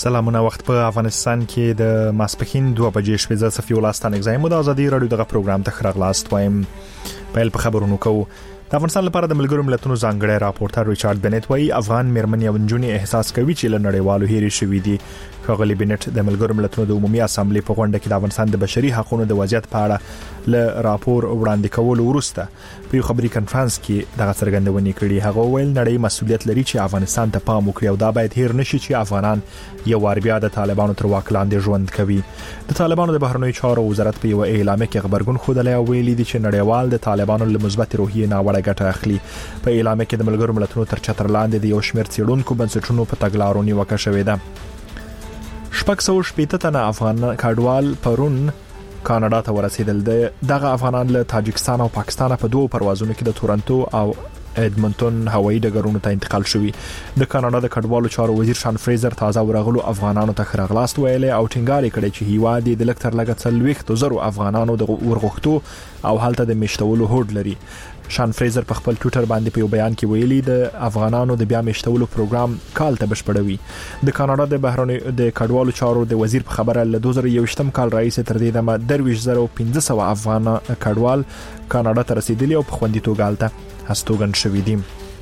سلامونه. وخت په افغانستان کې د ماسپښین 2 بجې شپې ز صفي ولستان اگزایم د ازادي رادیو دغه پروګرام ته خراغلاست وایم. په خبرونو کوو د افغانستان لپاره د ملګرو ملتونو ځانګړی راپورټر ریچارډ بنټ وايي افغان مېرمنې او نجونې احساس کوي چې له نړیوالو هېرې شوې دي. ښاغلي بنټ د ملګرو ملتونو د عمومي اسامبلې په غونډه کې د افغانستان د بشري حقوقو د وضعیت په اړه له راپور وړاندې کولو وروسته په یو خبري کانفرنس کې دغه څرګندونې کړې. هغه ویل نړۍ مسؤلیت لري چې افغانستان ته پام وکړي او دا باید هیر نشي چې افغانان یو وار بیا د طالبانو تر واک لاندې ژوند کوي. د طالبانو د بهرنیو چارو وزارت په یو اعلامیه کې خبرګون خوده او ویلي دي چې نړیوال د طالبانو له مثبت روحیې ناوړه ګټه اخلي. په اعلامیه کې د ملګرو ملتونو تر چتر لاندې د یو شمېر څېړونکو بنسټونو په تګلارو نیوکه شوې ده. 680 تنه افغان کډوال پرون کاناډا ته ورسېدل. دغه افغانان له تاجکستان او پاکستان په دوه پروازونو کې د تورنټو او ایدمنټون هوایي ډګرونو ته انتقال شوی. د کاناډا د کډوالو چارو وزیر شان فریزر تازه ورغلو افغانانو ته خراغلاست ویلي او ټینګار کړی چې هیواد د لکټر لګت 40,000 افغانانو د ورغښتو او حالت د میشتولو هوډ لري. شان فریزر په خپل ټوئیټر باندې په یو بیان کې ویلي د افغانانو د بیا میشتولو پروګرام کال ته بشپړوي. د کاناډا د بهرنیو د کډوالو چارو د وزیر په خبره له 2021م کال رئیس تر دې دمه 2,500 افغان کډوال کاناډا ته رسیدلي او په خوندي توګه هلته هستوګن شوي دي.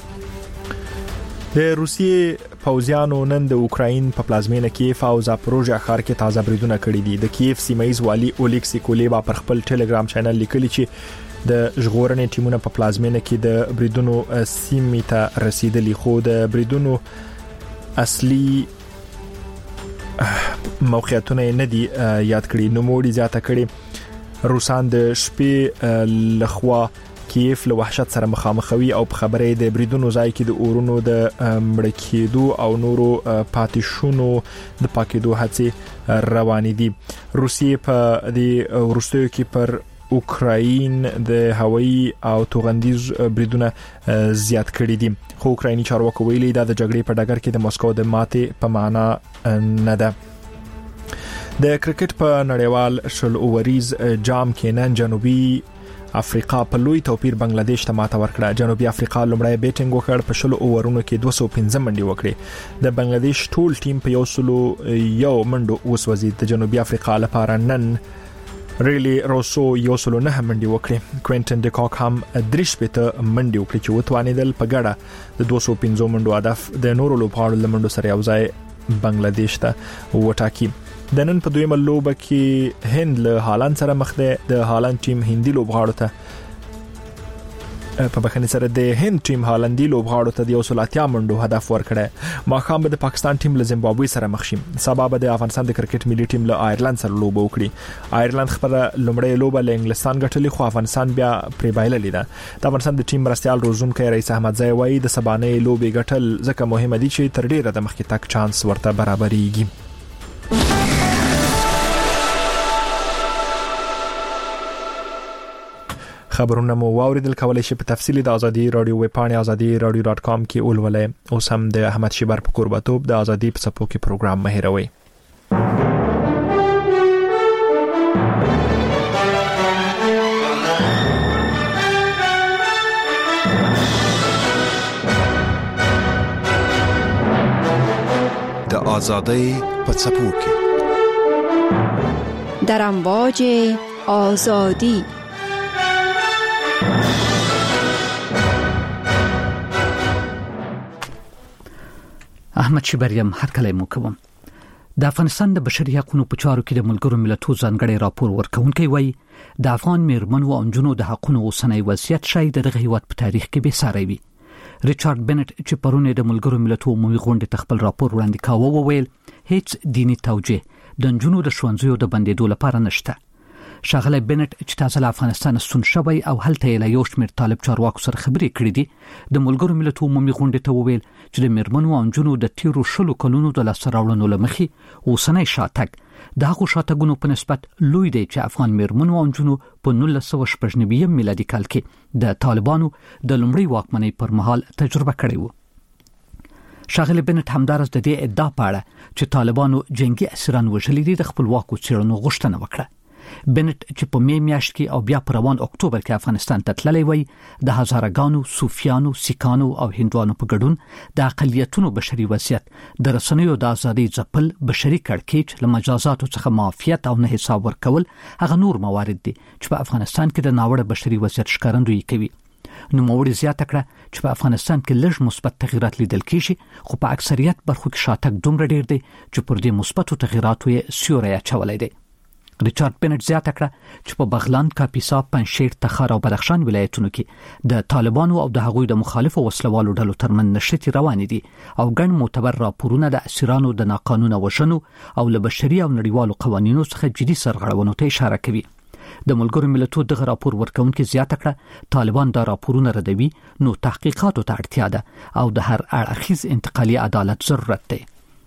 د روسیې پوځیانو نن د اوکراین په پلازمینه کې فاوزا پروژه ښار کې تازه بریدونه کړي دي. د کیف سیمایز والی اولیکسی کولیبا پر خپل ټلګرام چینل لیکلي چې د ژغورنې ټیمونه په پلازمینه کې د بریدونو سیمې ته رسیدلي، خو د بریدونو اصلي موقعیتونه نه دي یاد کړي. نو موړي زیاته کړي روسان د شپې لخوا کیف له وحشت سره مخامخوي او په خبره د بریدونو ځای کې د اورونو د مړکېدو او نورو پاتیشونو د پاکېدو هڅې روانې دي. روسیې په د ورستیو کې پر اوکراین د هوایي او توغندیز بریدونه زیات کړي دي، خو اوکرایني چارواکو ویلي دا د جګړې په ډګر کې د مسکو د ماتې په معنا نه ده. د کرکټ په نړیوال شل اووریز جام کې نن جنوبي افریقا په لوی توپیر بنگلاديش ته ماته ورکړه. جنوبي افریقا لومړی بیټینګ وکړ، په شل اوورونو کې 215 منډې وکړې. د بنگلاديش ټول ټیم په 101 منډو وسوځي. د جنوبي افریقا لپاره نن ریلی روسو 109 منډې وکړې. کوینټن ډیکاک هم 3 منډې وکړې چې وتوانیدل په ګډه د 215 منډو هدف د نورو لوبغاړو لمنډو سره یوځای بنگلاديش ته وټاکي. د نن په دویمه لوبه کې هند له هالند سره مخ ده. د هالند ټیم هندي لوبغاړو ته په بخښنې سره د هند ټیم هالندي لوبغاړو ته د 180 منډو هدف ورکړی. ماښام به د پاکستان ټیم له زیمبابوې سره مخ شي. سبا به د افغانستان د کرکټ ملي ټیم له آیرلند سره لوبه وکړي. آیرلند خپل لومړی لوبه له انګلستان ګټلې، خو افغانستان بیا پرې بایللې ده. د افغانستان د ټیم مرستيال روزونکي رئیس احمد زای وایي د سبانې لوبې ګټل ځکه مهمه دي چې تر ډیره د مخکې تک چانس ورته برابرېږي. خبرونه مو واوریدل. کولای شئ په تفصیلی د ازادي رادیو ویب پاڼه azadi.radio.com کې ولولئ. اوس هم د احمد شیبر په قربتوب د ازادي په صفحو کې پروګرام مهیروي. د ازادي په صفحو کې در امواج آزادی. احمد شیبریم هر کله مو کوم. د افغانستان د بشري حقوقو په چارو کې د ملګرو ملتونو ځانګړی راپور ورکونکي وایي د افغان مېرمنو او نجونو د حقوقو اوسنۍ وضعیت شاید دغه هیواد په تاریخ کې به ساری وي. ریچارډ بنټ چې پرونه د ملګرو ملتونو عمومي غونډې ته خپل راپور وړاندې کاوه وویل هیڅ دینی توجیه د نجونو د ښوونځیو د بندیدو لپاره نشته. شاغله بنټ چې تاسو له افغانستان ستون شوی او هلته له یو شمېر طالب چارواکو سره خبرې کړې دي، د ملګرو ملتونو عمومي غونډې ته وویل چې د مېرمنو او نجونو د تیرو 10 کلونو د لاسته راوړنو لمخې اوسنۍ شاتګ د هغو شاتګونو په نسبت لوی دی چې افغان مېرمنو او نجونو په 1996 میلادي کال کې د طالبانو د لومړي واکمنۍ پر مهال تجربه کړې و. شاغله بنټ همدارس د دې ادعا په اړه چې طالبانو جنگي اسیران وژلي دي د خپلواکو څېړنو غوښتنه وکړه. بنت چې په می میاشت کې او بیا په روان اکتوبر کې افغانستان ته تللی وای د هزارګانو صوفیانو سیکانو او هندوانو په ګډون د اقلیتونو بشري وضعیت د رسنیو د ازادي ځپل بشري کړکېچ له مجازاتو څخه معافیت او نه حساب ورکول هغه نور موارد دي چې په افغانستان کې د ناوړه بشري وضعیت ښکارندویي کوي. نو موړي زیاته کړه چې په افغانستان کې لږ مثبت تغیرات لیدل کیږي خو په اکثریت برخو کې شاتګ دومره ډیر دی چې پر دې مثبتو تغیراتو یې سیوری اچولی دی. ریچارډ بنت زیاته کړه چې په بغلان، کاپیسا، پنجشیر، تخار او بدخشان ولایتونو کې د طالبانو او د هغوی د مخالفو وسلوالو ډلو ترمن نشرتي روانې دي او ګڼ معتبر راپورونه د اسیرانو د ناقانونه وژنو او له بشري او نړیوالو قوانینو څخه جدي سرغړونو ته اشاره کوي. د ملګرو ملتونو دغه راپور ورکونکي زیاته کړه طالبان دا راپورونه ردوي نو تحقیقاتو ته اړتیا ده او د هر اړخیز انتقالي عدالت ضرورت دی.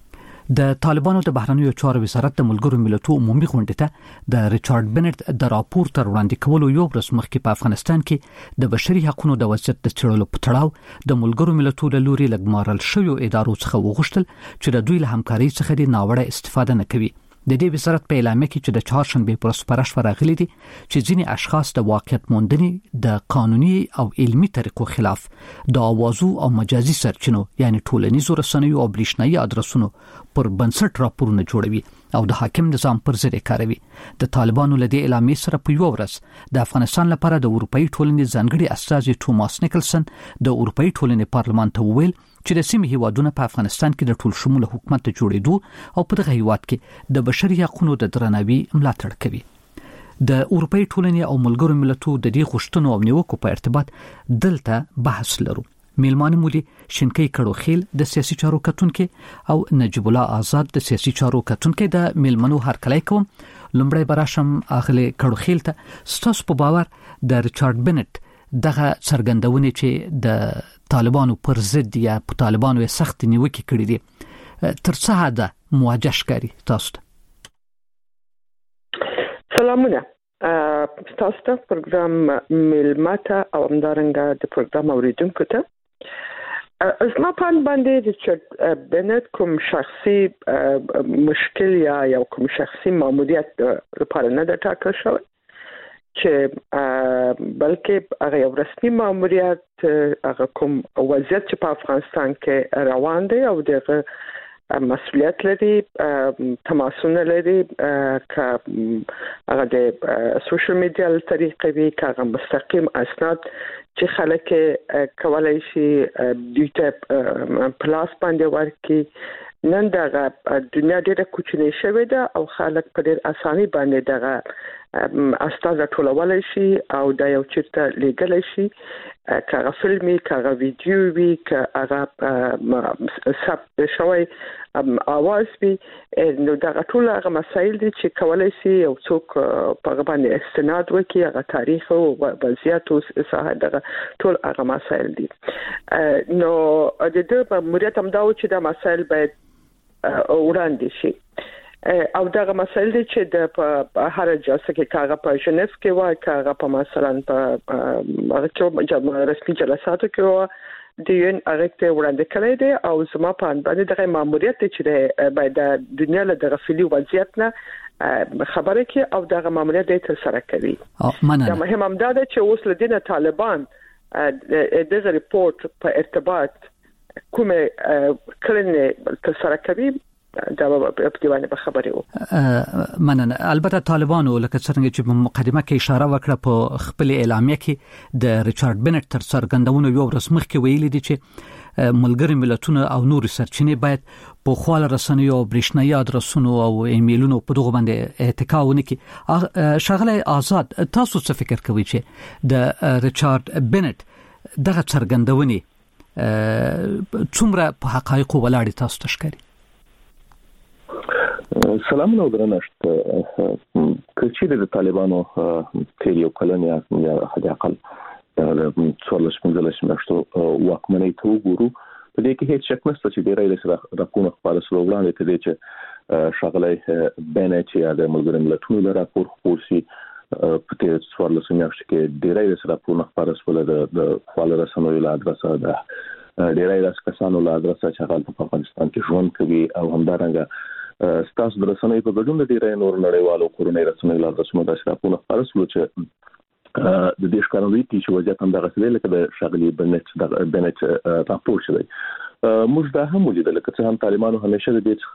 د طالبانو د بهرنیو چارو وزارت د ملګرو ملتونو عمومي غونډې ته د ریچارډ بنت د راپور تر وړاندې کولو یو ورځ مخکې په افغانستان کې د بشري حقوقو د وضعیت د څېړلو په تړاو د ملګرو ملتونو له لوري لګمارل شویو ادارو څخه وغوښتل چې د دوی له همکارۍ څخه د ناوړه استفاده نه کوي. د دې وزارت په اعلامیه کې چې د چهارشنبه پر ورځ پرش راغلي دي چې ځینې اشخاص د واقعیت موندنې د قانوني او علمي طریقو خلاف د اوازو او مجازي سرچینو یعنی ټولنیزو رسنیو او برېښنایي ادرسونو پر بنسټ راپورونه جوړوي او د حاکم نظام پر ضد کاروي. د طالبانو له دې اعلامیې سره په یو ورځ د افغانستان لپاره د اروپאי ټولنې ځانګړي استازي توماس نیکلسن د اروپאי ټولنې پارلمان ته وویل چې د سیمې هیوادونو په افغانستان کې د ټول شموله حکومت د جوړېدو او په دغه هیواد کې د بشري حقوقو د درناوي ملاتړ کوي. د اروپאי ټولنې او ملګرو ملتونو د دې غوښتنو او نیوکو په ارتباط دلته بحث لرو. میلمانه مولي شینکي کړوخیل د سیاسي چارو کتونکي او نجیب الله آزاد د سیاسي چارو کتونکي د میلمنو هرکلی کوم. لومړی براشم اخلي کړوخیل ته ستاسو په باور د ریچارډ بنت دغه څرګندونې چې د طالبانو پر ضد یا په طالبانو یې سخت نیوکې کړې دي تر څه حده مواجه ښکاري تاسو ته؟ سلامونه تاسو ته پروګرام میلماته او همدارنګه د پروګرام اوریدونکو ته. زما په باندې ریچارډ بنت کوم شخصي مشکل یا کوم شخصي ماموریت لپاره نه د ټاکل شوی چې بلکې هغه یو رسمي ماموریت هغه کوم وضعیت چې په افغانستان کې روان دی او دغه مسؤلیت لري تماسونه لري که هغه د سوشل میډیا له طریقې وي که هغه مستقیم اسناد چې خلک کولای شي دوی ته پلاس باندې ورکړي. نن دغه دنیا ډېره کوچنۍ شوې ده او خلک په ډېر اساني باندې دغه اسناد ټولولای شي او دا یو چیرته لیږلی شي که هغه فلمي که هغه ویډیو وي که هغه ثبت شوی اواز وي نو دغه ټول هغه مسایل دي چې کولای شي یو څوک په هغه باندې استناد وکړي هغه تاریخ او وضعیت او ساحه دغه ټول هغه مسایل دي. نو د دې په مریت هم دا و چې دا مسایل باید وړاندې شي او دغه مسایل دي چې د هر جلسه کې کاغه په ژنیف کې وای کاغه په مثلا په هغه رسمي جلساتو کې وای د یون هغه ته وړاندې کړی دی او زما په باندې دغه ماموریت چې باید د دنیا له غفلي وضعیت نه خبره کې او دغه ماموریت د تر سره کوي. دا مهم هم دا چې اوس لدینه طالبان دغه ریپورت په ارتباط کومه کړنې تر سره کوي دا په دیوانه په خبرې وو. مننه. البته طالبانو لکه څنګه چې په مقدمه کې اشاره وکړه په خپل اعلامیه کې د ریچارډ بنت تر څرګندونو یو ورځ مخکې ویلي دي چې ملګری ملتونه او نور سرچینې باید په خپل رسنیو او برېښنایي ادرسونو او ایمیلونو په دغه باندې اتکا ونه کړي. شغله آزاد تاسو څه فکر کوئ چې د ریچارډ بنت دغه څرګندونې څومره په حقایقو ولاړې تاسو ته ښکاري؟ سلام نو درنښت. کچې د طالبانو تیر یو کلن یا حد اقل د 14-15 میاشتو واکمنۍ ته وګورو په دې کې هیڅ شک نشته چې ډېری د راپورونو خپاره سره وړاندې ته دي چې شغله بنت یا د ملګرو ملتونو د راپور خپور سي په تیر 14 میاشتو کې ډېری د راپورونو خپاره سره د خپل رسنیو له ادرسه ده ډېری د کسانو له ادرسه چې هغه په افغانستان کې ژوند کوي او همدارنګه ستاسو د رسنۍ په ګډون د ډیرې نور نړیوالو کورنۍ رسنۍ لا د سمو د شراپونه خارسلو چې د دې ښکارندوی چې وضعیت هم دغه څه لکه د شغلي بنت راپور شوی موږ دا هم ولیدل چې هم طالبانو همیشه د دې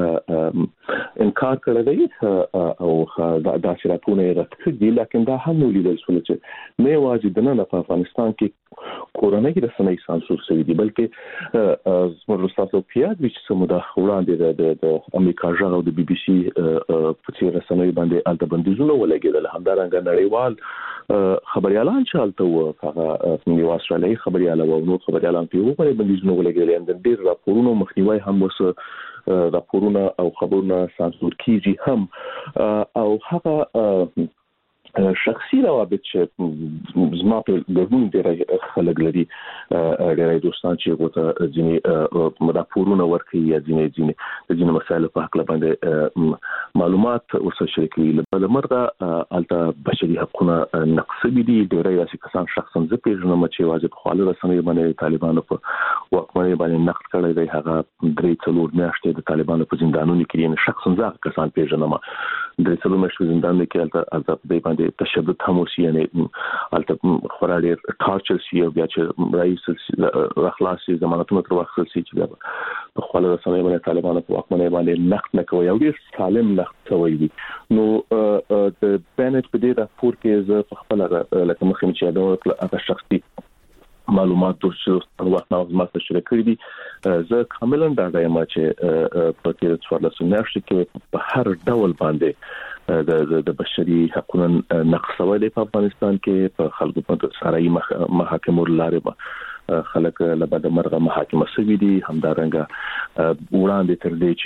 څخه انکار کړی دی او دا شراپونه رد کړي لکه دا هم ولیدل چې نه واجب نه په افغانستان کې کورنۍ رسنۍ سانسور شوی دي بلکې زموږ تاسو پیاد چې سمو د وړاندې د امریکا ژغ او د بي بي سي په څیر رسنۍ باندې الته بندیزونه ولګیدل همدارنګه نړیوال خبريالان چې الته هغه یو استرالیایي خبريال او نور خبريالان په یو باندې بندیزونه ولګیدل د ډیر راپورونو مخنیوي هم وسه راپورونه او خبرونه سانسور کیږي هم او هغه شخصي روابط چې زما په ګډون ډېر خلک لري ډېر دوستان چې وته ځینې راپورونه ورکوي یا ځینې مسایل په حق باندې معلومات ورسره شریکوي له مرغه الته بشري حقوقونه نقص دي ډېر راسي کسان شخصا زه پیژنم چې واجب خاله رسنۍ باندې طالبانو په واکمنۍ باندې نقد کړی دی هغه 3-4 میاشتې د طالبانو په زندانونو کې شخصا زه کسان پیژنم 3-4 میاشتې زندان کې الته د باندې تشدد هم وسی یعنی الته خورا ډیر ټارچر سی او بیا چې رئیس اخلاصي ضمانتونه تر وخت سي چې په خپل رسنۍ باندې طالبانو په واکمنۍ باندې نقد نه کوي او ډیر سالم نقد کوي نو د بنت په دې راپور کې زه په خپل لکه مخکې چې دا هغه شخصي معلومات چې وخت نو زما سره شریک کړی دي زه کاملا دا وایم چې په تیر 14 میاشتې کې په هر ډول باندې د بشري حقوقو نقص ولې په افغانستان کې په خلکو په ساري محاکمو لارې خلک لبد مرغه محاکمه سوي دي همدارنګه وړاندې تر دې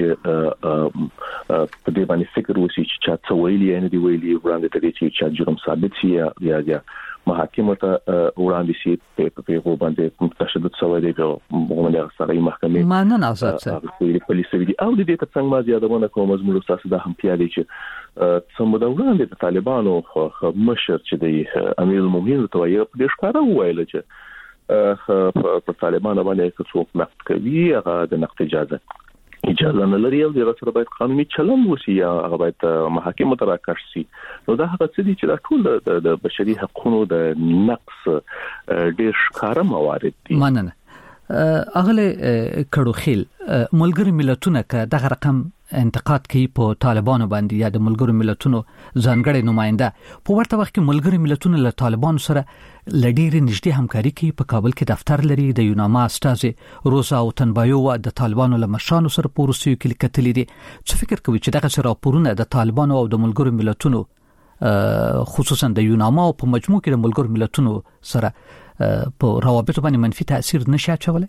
چې په دې باندې فکر وسی چې چا څه ویلي نه دی ویلي وړاندې تر دې چې چا جرم ثابت شي یا محاکمه ته وړاندې شي په هغه باندې تشدد شوی دی او موږ سره محکمه مانن آزاد پولیس ویلي او د دې ترڅنګ ما زیاتونه کوم زموږ تاسو د هم پیالي چې څومره وړاندې د طالبانو مشر چې د امیر المؤمنین ته یې په دې ښکارا ویل چې په طالبانو باندې څوک نقد کوي هغه د نقد اجازه نه لري او د سره باید قانوني چلن وشي یا هغه باید محاکمه ته راکړل شي نو دا هغه څه دي چې دا ټول د بشري حقوقو د نقص ډېر ښکاره موارد دي مننه اغله کړو خیل ملګری ملتونه که دغه رقم انتقاد کوي په طالبانو باندې یا د ملګری ملتونو ځانګړي نماینده په ورته وخت کې ملګری ملتونه له طالبانو سره لډيري نږدې همکاري کوي په کابل کې دفتر لري د یوناما استاذ روزا او تنبایو د طالبانو له مشرانو سره په روسیو کې کتلې دي څه فکر کوي چې دغه راپورونه د طالبانو او د ملګری ملتونو خصوصا د یوناما او په مجموع کې د ملګری ملتونو سره په روابط باندې منفي تاثیر نشي اچولای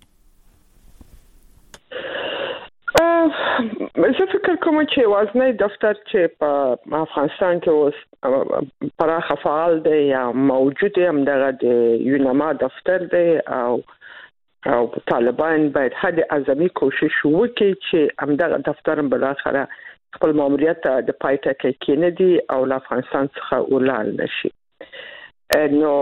زه فکر کوم چې وازنه دفتر چې په افغانستان کې اوس پراخه فعال دی یا موجود هم دغه د یوناما دفتر دی او طالبان باید حد اعظمي کوشش وکړي چې همدغه دفتر بل اخره خپل ماموریت د پایته کې کېندي او له افغانستان څخه ولال نشي نو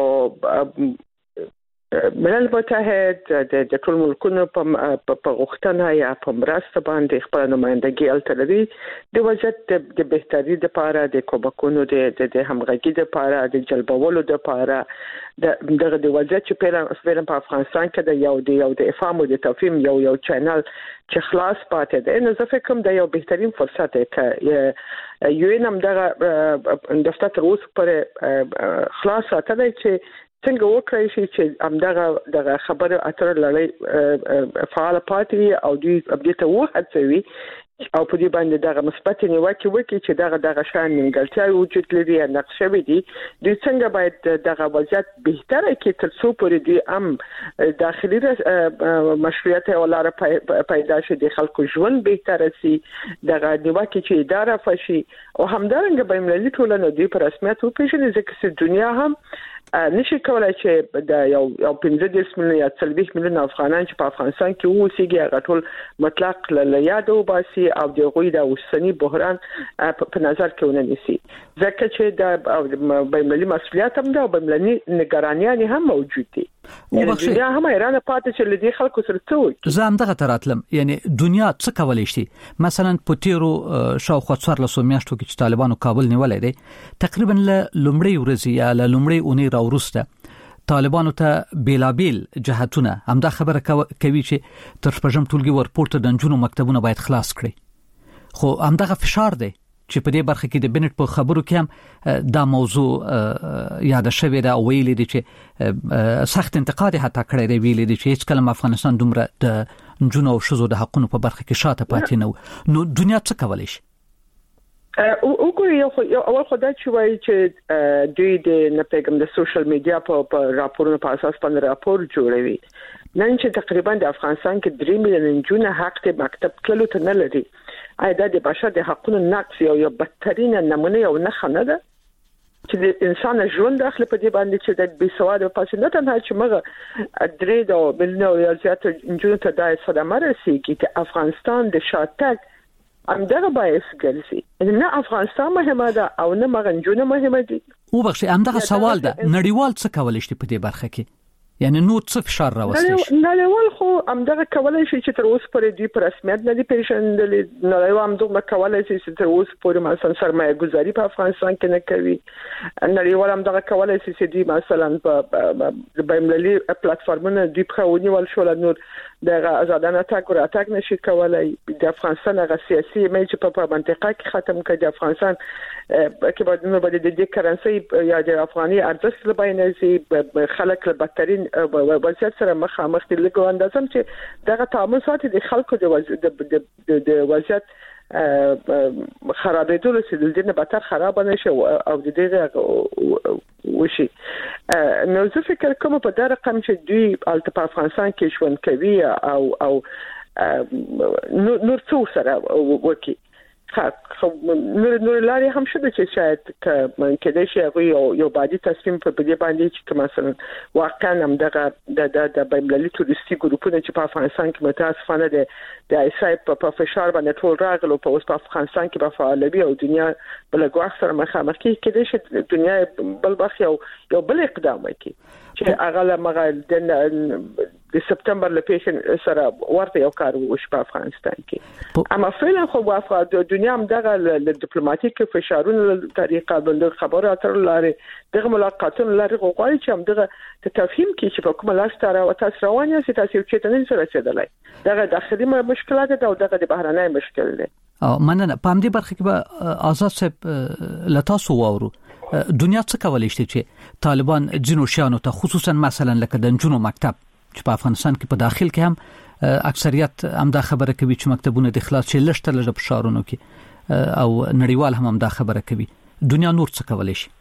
ملل متحد د ټول ملکونو په غوښتنه یا په مرسته باندې خپل نمائندګي التلري د وضعیت د بهتري لپاره د کومکونو د همغږي لپاره د جلبولو لپاره د وضعیت چې په افغانستان کې د یو د افهام او د تفهیم یو چینل چې خلاص پاتې ده نو زه فکر کوم د یو بهترین فرصت دی چې یو نم دغه دفتر تر اوسه پر خلاص ساتلی چې څنګه وکړای شي چې دغه خبره اتر لړۍ فعال پاتې او دوی ابدیټ وهڅوي او په دې باندې دغه مثبت نیوکه وکړي چې دغه شان نیمګړتیا وجود لري یا نقص شوی دي دوی څنګه باید دغه وضعیت بهتره کړي تر څو پورې دوی هم داخلي مشروعیت او لار پیدا شي د خلکو ژوند بهتره شي دغه نیوکه چې اداره فشي او همدارنګه بین المللي ټولنه دوی په رسمیت وپیژني ځکه چې دنیا هم نشي کولای چې د یو 15 میلیون یا 30 میلیون افغانان چې په افغانستان کې اوسېږي هغه ټول مطلق له یاد وباسي او د غوي د اوسنی بحران په نظر کې ونیسي ځکه چې د بین المللي مسؤلیت هم ده او بین المللي نگرانیان هم موجود دي دنیا هم ایران پاتې چې لدی خلکو سره څه زه هم دغه تراتلم یعنی دنیا څه کولای شي مثلا په تیرو شاوخوا 14 میاشتو کې چې طالبانو کابل نیولای دی تقریبا لومړی ورځ یا لومړی اونۍ راورسته طالبانو ته بیلابیل جهتونه هم دا خبره کوي چې تر شپږم ټولګي ورپورته د جنونو مکتبونه باید خلاص کړي خو هم دغه فشار دی چې په دې برخه کې د بنټ په خبرو کې هم دا موضوع یاد شوی دا ویلي دي چې سخت انتقاد حتی کړی دی ویلي دي چې هیڅ کله افغانستان دومره د جنونو او شذو د حقونو په برخه کې شاته پاتې نه نو دنیا څه کولای شي وګورئ یو اول خدای چې وایي چې دوی د نپېګم د سوشل میډیا په راپورونو په اساس باندې راپور جوړوي نن چې تقریبا د افغانستان کې 3 میلیون جنونه حق د مکتب تللو ته نه لري دا د بشر د حقوقو نقض یو بدترین نمونه یو نه خنه ده چې د انسان ژوند داخله په دې باندې چې د بيسواده پاسه نه تنها چې مغه درې د بلنو یا زیات جنونو ته د صدمه رسیږي چې افغانستان د شاتګ همدغه باعث ګرځي نه افغانستان مهمه ده او نه مغنجونه مهمه دي او بخښه همدغه سوال ده نړیوال څه کولای شي په دې برخه کې یعنی نو څه فشار راوستي شي نړیوال خو همدغه کولای شي چې تر اوسه پورې دوی په رسمیت نه دي پیژندل نړیوال همدغه کولای شي چې تر اوسه پورې مثلا سرمایه گذاري په افغانستان کې نه کوي نړیوال همدغه کولای شي چې دوی مثلا په بین‌المللي پلیټفارمونو دوی په ونیول شو نور د آزادانه تګ راتګ نشي کولای د افغانستان غو سیاسي میچ په منطقه کې ختم کړي د افغانستان کې باید نو باید د کرنسي یا د افغاني ارزښت لباینځي خلک له بدترین وضعیت سره مخامخ دي لکه اندازم چې دغه تعامل ساتي د خلکو د وضعیت خرابېدل چې د دې بدتر خراب نشي او د دې وشي نو زه فکر کوم په دا رقم چې دوی الته په افغانستان کې ژوند کوي او نور څو سره وکي نور لاري هم شته چې شاید کله شي یو بعدي تصمیم په دې باندې چې مثلا واقعا هم د بین‌المللي توريستي ګروپونه چې په افغانستان کې متاسفانه د ایسای په فشار باندې ټول راغلو په اوس په افغانستان کې په فعالوي او دنیا بل ګواښ سره مخامخ کېږي چې دنیا بل بخ یو بل اقدام وکړي چې هغه مغه د سپتمبر لپاره سره ورته یو کار وشو په افغانستان کې اما فعلا خو د دنیا هم دغه ډیپلوماټیک فشارونو طریقه باندې خبرو اترو لري دغه ملاقاتونو لري غواړي چې هم دغه تفهیم کې چې په کومه لاس تر او تاسو روانه سي تاسو چې تنه سره رسیدلای دغه داخلي مشکلات او دغه د بهرنۍ مشکل دي مننه په همدې برخه کې به آزاد صاحب لتاسو وورو دنیا څه کولای شي چې طالبان جنو شانو ته خصوصا مثلا لکه د جنو مکتب چې په افغانستان کې په داخل کې هم اکثریت هم دا خبره کوي چې مکتبونه د خلاص شي لشته لږه په شارونو کې او نړیوال هم دا خبره کوي دنیا نور څه کولای شي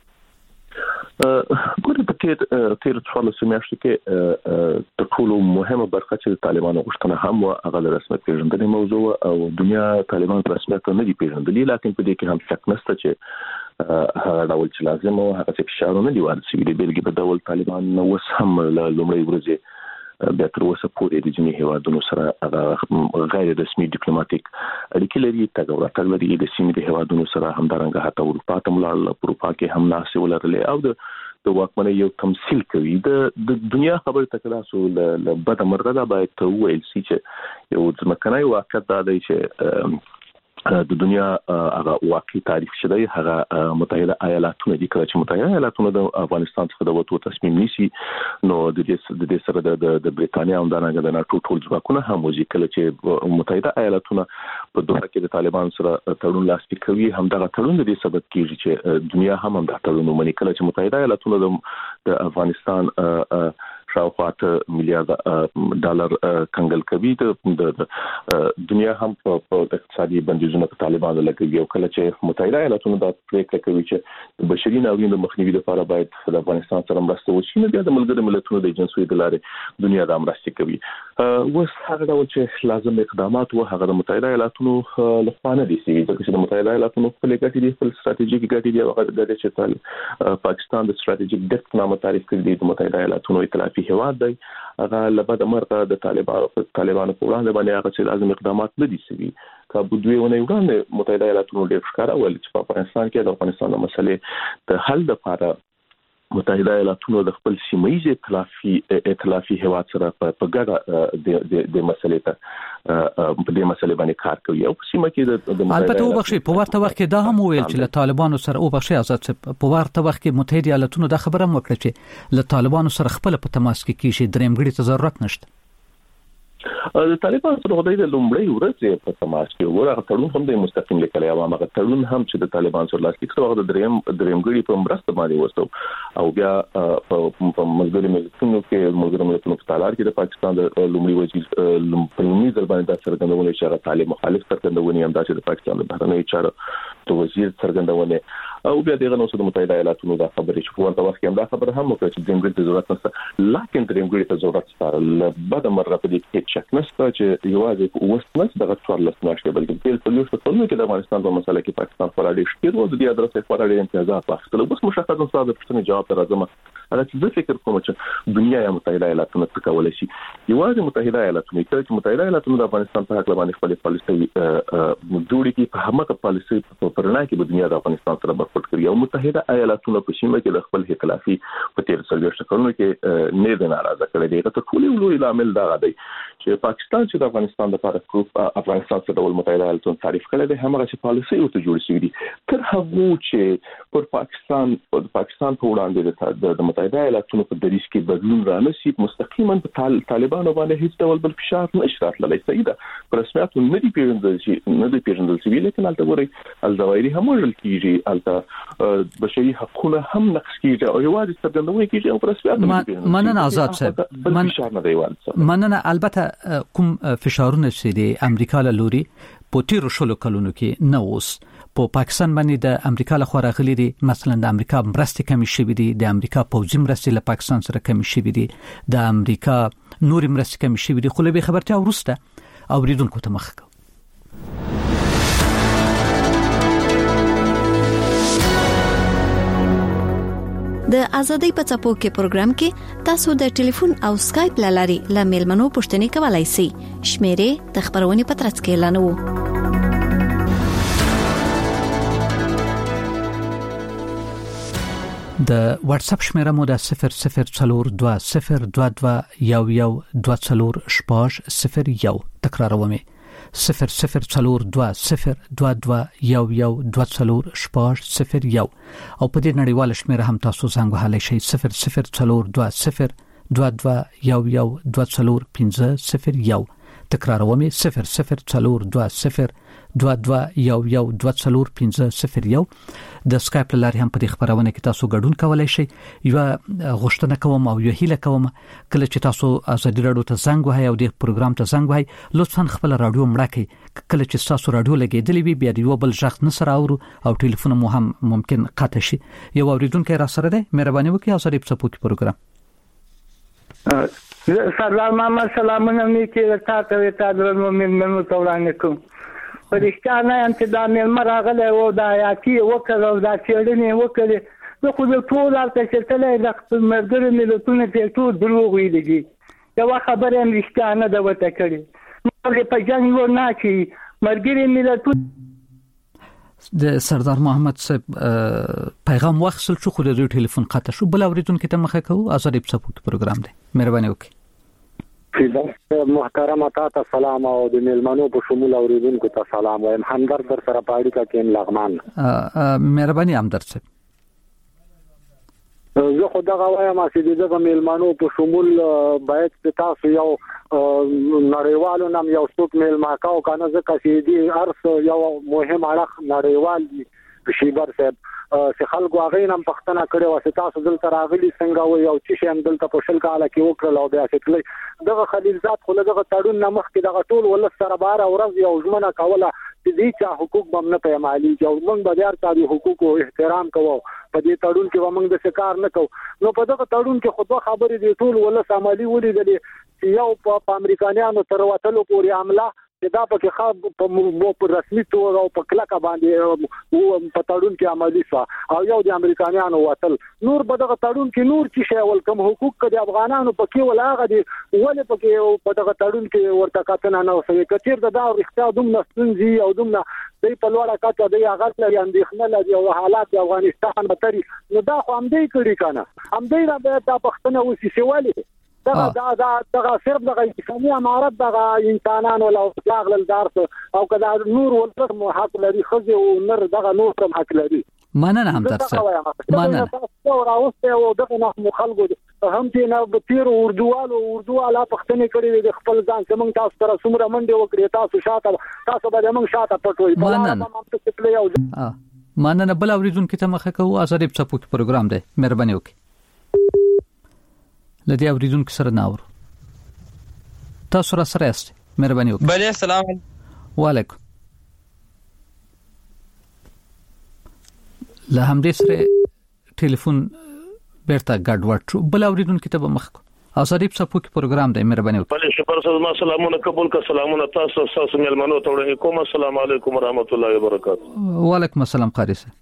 ګوره په تیر 14 میاشتو کې د ټولو مهمه برخه چې طالبانو غوښتنه هم هغه د رسمیت پیژندنې موضوع او دنیا طالبان په رسمیت نه دي پیژندلي لکه په دې کې هم شک نشته چې هغه ډول چې لازم او هغه چې فشارونه دي ورسېږي د بیلګې په ډول طالبان نو وس هم لومړی ورځ بیا تر اوسه پورې د جنې هیوادونو سره هغه غیر رسمي ډیپلوماټیک اړیکې لري تګ ورتګ لري د سیمې د هیوادونو سره همدارنګه حتی اروپا ته ولاړل اروپا کې هم ناسې ولرلې او د واکمنۍ یو تمثيل کوي د دنیا خبره تکراسو له بده مرغه دا باید ته ویل سي چې یو ځمکنای واقعیت دا دی چې د دنیا هغه واقعي تاریخ شته هغه متحده ایالاتونه دي چې متحده ایالاتونه د افغانستان څخه د وټو تصمیم نیسي نو د دې سره د بریټانیا هم د ناتو ټول ځواکونه هم وځي کله چې متحده ایالاتونه په دوحه کې د طالبان سره تړون لاسلیک کوي هم دغه تړون د دې سبب کیږي چې دنیا هم د تړون ومني کله چې متحده ایالاتونه د افغانستان شاوخوا $8 میلیارډ کنګل کوي د دنیا هم په اقتصادي بندیزونو په طالبانو لګوي او کله چې متحده ایالاتونه د پریکړه کوي چې د بشري ناورین د مخنیوي لپاره باید د افغانستان سره مرسته وشي نو بیا د ملګرو ملتونو د ایجنسیو د لارې دنیا د مرستې کوي اوس هغه ډول چې لازم اقدامات و هغه د متحده ایالاتونو لخوا نه دي ځکه چې د متحده ایالاتونو خپل ګټې دي خپل ستراتیژیک ګټې دي هغه د چې پاکستان د ستراتیژیک ډیفت نامه تعریف کړی دی د متحده ایالاتونو ائتلافي هیواد دی هغه لبد مرغه د طالبانو په وړاندې باندې هغه چې لازم اقدامات نه دي سوي کابو دوی ونه وړاندې متحده ایالاتونو ډېر ښکارا ول چې په افغانستان کې د افغانستان د مسلې د حل لپاره متحده ایالاتونو د خپل سیمایي ائتلافي هیواد سره په ګډه د مسلې ته په دې مسلې باندې کار کوي او په سیمه کې د البته وبخښي په ورته وخت کې دا هم ویل چې له طالبانو سره وبخښي آزاد په ورته وخت کې متحده ایالاتونو دا خبره هم وکړه چې له طالبانو سره خپل په تماس کې کیږي درېمګړي ته ضرورت نشته. د طالبان سره د لومړی ورځې په تماس کې ورغه تړون هم د مستقیم لیکلي او هغه تړون هم چې د طالبان سره لاسلیک شو د درېمګړي په مرسته باندې وسو او بیا په ملګری ملتونو په تالار کې د پاکستان د لومړي وزیر په لومړي ځل باندې د څرګندونې چې هغه طالب مخالف څرګندونې هم د پاکستان د بهرنیو چارو د وزیر څرګندونې او بیا دغه نو د متحده ایالاتونو د خبرې چې په ورته وخت کې هم دا خبره هم وکړه چې درېمګړي ته ضرورت نشته لکه درېمګړي ته ضرورت شته بعد مرغه په دې کې شک نشته چې یوازې په وسنس دغه څوار لسناشته بلکې په یو څه ټولنه کې د افغانستان په مسله کې پاکستان خورا ډېر شتیر و د دې ادرسه خورا ډېر امتیازات واخیستل بس مشخص نو د پښتنې جواب ته راځم هغه چې زه فکر کوم چې دنیا یا متحده ایالاتونو څه کولای شي یوازې متحده ایالاتونو چې متحده ایالاتونو د افغانستان په حق باندې خپل پالیسي جوړې کې په همغه پالیسي په پرنا کې د دنیا د افغانستان سره برخورد کړي او متحده ایالاتونو په سیمه کې د خپل ائتلافي په تیر څلوېښت کلونو کې نه د ناراضه کړي دی ته ټول لوی عامل دا دی چې پاکستان چې د افغانستان لپاره افغانستان سره د متحده ایالاتونو تعریف کړي دی همغه چې پالیسي او ته جوړ شوی دي تر هغه چې پر پاکستان په وړاندې د متحده ایالاتونو په دریځ کې بدلون رانشي مستقیما په طالبانو باندې هیڅ ډول بل فشار نشي راتللی سیده پر رسمیت نه دی پیژندل شي لیکن البته ګوري الزوایری هم وژل کیږي البته بشري حقوقونه هم نقض کیږي او یوازې څرګندونه کیږي او پر رسمیت مننه آزاد صاحب مننه البته کوم فشارونه چې د امریکا له لوري په تیر شلو کلونو کې نه اوس په پاکستان باندې د امریکا له خوا راغلي دي مثلا د امریکا مرستې کمی شوې دي د امریکا پوځي مرستې له پاکستان سره کمی شوې دي د امریکا نور مرستې کمی شوې دي خو له خبرتیا ورسته اوریدونکو ته مخ کو د ازادۍ په څپو کې پروګرام کې تاسو د ټلیفون او سکایپ لاري لامل منو پوښتنه کولای شئ شمیرې د خبرونې په ترڅ کې اعلانوو د واتس اپ شمیره مو د 004202011240 تکراروم 004202111240 او په دې نړیواله شمیره هم تاسو څنګه وهلی شئ 004202111240 تکراروم 004202111240 د سکایپ لاري هم په دې خبرونه کې تاسو ګډون کولای شئ یو غوښتنه کوم او یو هیله کوم کله چې تاسو ازادي رادیو ته زنګ وهئ او د پروګرام ته زنګ وهئ لطفا خپل رادیو مړه کړئ کله چې تاسو رادیو لګیدلی وي بیا یو بل ځخ نه سره اورو او ټلیفون مو هم ممکن قطع شي یو اوریدونکو را سره ده مهرباني وکړئ او سره په پوښتنه پروګرام سلام محمد سلامونه مې کې تاسو ته درنو مننه تورانه کوم پرېښتیا نه یم چې دا مېلمه راغلی و دا حیاتي وکړ او دا څېړنې وکړې زه خو د ټول هلته چېرتلی د خپل ملګرو ملتونو ته ټول دروغ ویلي دي یوه خبره یم رښتیا نه ده ورته کړې مګر په جنګ ور نه اچوي ملګري ملتونه د سردار محمد صاحب پیغام واخیستل شو خو د ټلیفون قطع شو بل اوریدونکو ته مخه کوو ازادي په سپورت پروګرام دی مهرباني وکړئ محترم تاسو سلام او د ملمنو په شمول اوریدونکو ته سلام وایم همدرد در سره پاړی کا کین لغمان مهرباني همدرد صاحب زه خو دغه وایم چې دغه ملمنو په شمول باید تاسو یو نړیوالو نام یو څوک ملما کاو کنه ځکه چې دی ارس یو مهم اړه نړیوال دی شیبر صاحب چې خلکو هغه نام پښتنه کړي واسه تاسو دلته راغلي څنګه و یو چې هم دلته په شل کاله کې وکړل او بیا چې دغه خلیلزاد خو دغه تړون نمخ کې دغه ټول ول سره بار او ورځ یو ژمنه کوله چې دې چا حقوق بم نه پیمالي جو موږ به یار تاسو حقوقو احترام کوو په دې تړون کې موږ د شکار نه کوو نو په دغه تړون کې خو خبرې دي ټول ول سمالي ولې دي چې یو په امریکایانو تر وټلو پورې عمله چې دا پکې په رسمي تور او په کلکه باندې او په تړون کې عملی شو او یو د امریکایانو وتل نور په دغه تړون کې نور چې شی ولکم حقوق د افغانانو پکې ولاغه دي ولې پکې په دغه تړون کې ورته کاتنه نه وسوي کثیر دا اختیار دوم نسنځي او دوم نه د په لوړه کاته د هغه لري اندېښنه لري او حالات د افغانستان متري نو دا خو هم دې کړی کنه هم دې را د پښتنه وسی سیوالي دا صرف د انساني امارت د انسانانو له لاغل دارس او کدا نور ولته حق لري خزي او نر دغه نور هم حق لري مننه هم درسه مننه او راوسته او دغه نه خلکو هم چې نه بتیر اردو والا پښتنې کړي د خپل ځان څنګه تاسو سره سمره منډه وکړي تاسو به موږ شاته پټوي مننه بل اوریدون کې ته مخه کوو آزادې په پروګرام دی مهرباني وکړئ لدی اوریدون کې سره ناور تاسو را سره است مهرباني وکړئ بله سلام وعلیکم له همدې سره ټلیفون بیرته ګډوډ شو بل اوریدون کې ته مخ آزادې په پروګرام دی مهرباني وکړئ بله شکر سلام سلامونه قبول کا سلامونه تاسو مېلمنو ته وړاندې کوم السلام علیکم ورحمت الله وبرکاته وعلیکم السلام قاری صاحب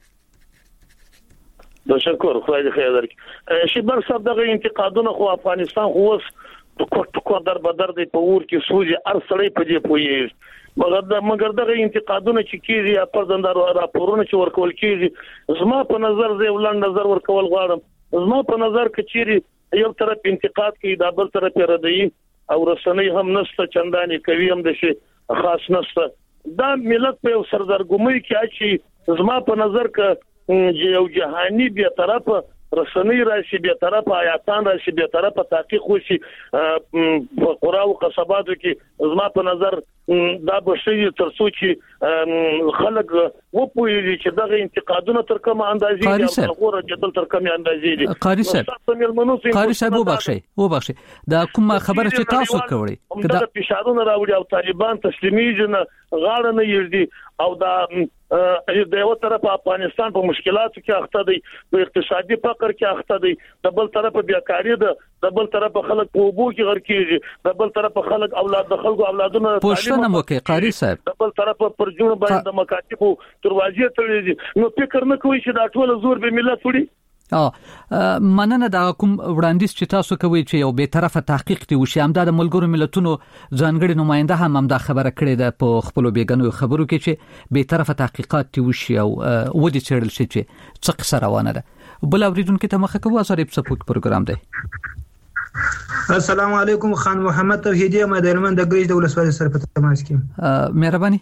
تشکر خدای دې خیر درکړي شبر صاحب دغه انتقادونه خو افغانستان خو اوس ټکو در بدر دی په ور کې سوجي ارسړې په دې پوي مګر دغه انتقادونه چې کیږي پر زندارو راپورونه چې ورکول کیږي زما په نظر زه ولن نظر ورکول غواړم زما په نظر کچيري یو طرف انتقاد کوي دا بل طرف ردی او رسنۍ هم نسته چنداني کوي هم د شي خاص نسته دا ملت په سردرګمۍ کې اچي زما په نظر ک یو جهاني به طرف رسنۍ راشي به طرف آیاتان راشي به طرف تحقیق وشي قرا او قصباتو کې زما په نظر دا بشي ترڅو چې خلک و پوهیږي چې دغه انتقادونه تر کومه اندازې او غوړه جدل تر کومه اندازې دي قاری صاحب وبخښي دا کومه خبره چې تاسو کوي دا فشارونه راوړي او طالبان تسلیمیږي نه غاړه نه یږي او دا د یو طرف افغانستان په مشکلاتو کې اخته دي په اقتصادي فقر کې اخته دي د بل طرف بیاکاری ده د بل طرف خلک په وبو کې غر کېږي د بل طرف خلک اولادونه پوښتنه وکړي قاری صاحب د بل طرف پر جوړ باندې د مکاتبو دروازې تړلې نو فکر نه کوي چې دا ټول زور به ملت وړي مننه دا کوم وړاندیز چې تاسو کوي چې یو به طرفه تحقیق دی وشي هم د ملګرو ملتونو ځانګړي نماینده هم دا خبره کړې ده په خپل بیګنو خبرو کې چې به طرفه تحقیقات دی وشي او ودی چړل شي چې څه قصه روانه ده بل اوریدونکو ته مخه کوو سره په پروګرام دی السلام علیکم خان محمد توحیدی مدیرمن د ګریج د ولسوالۍ سره په تماس کې مهرباني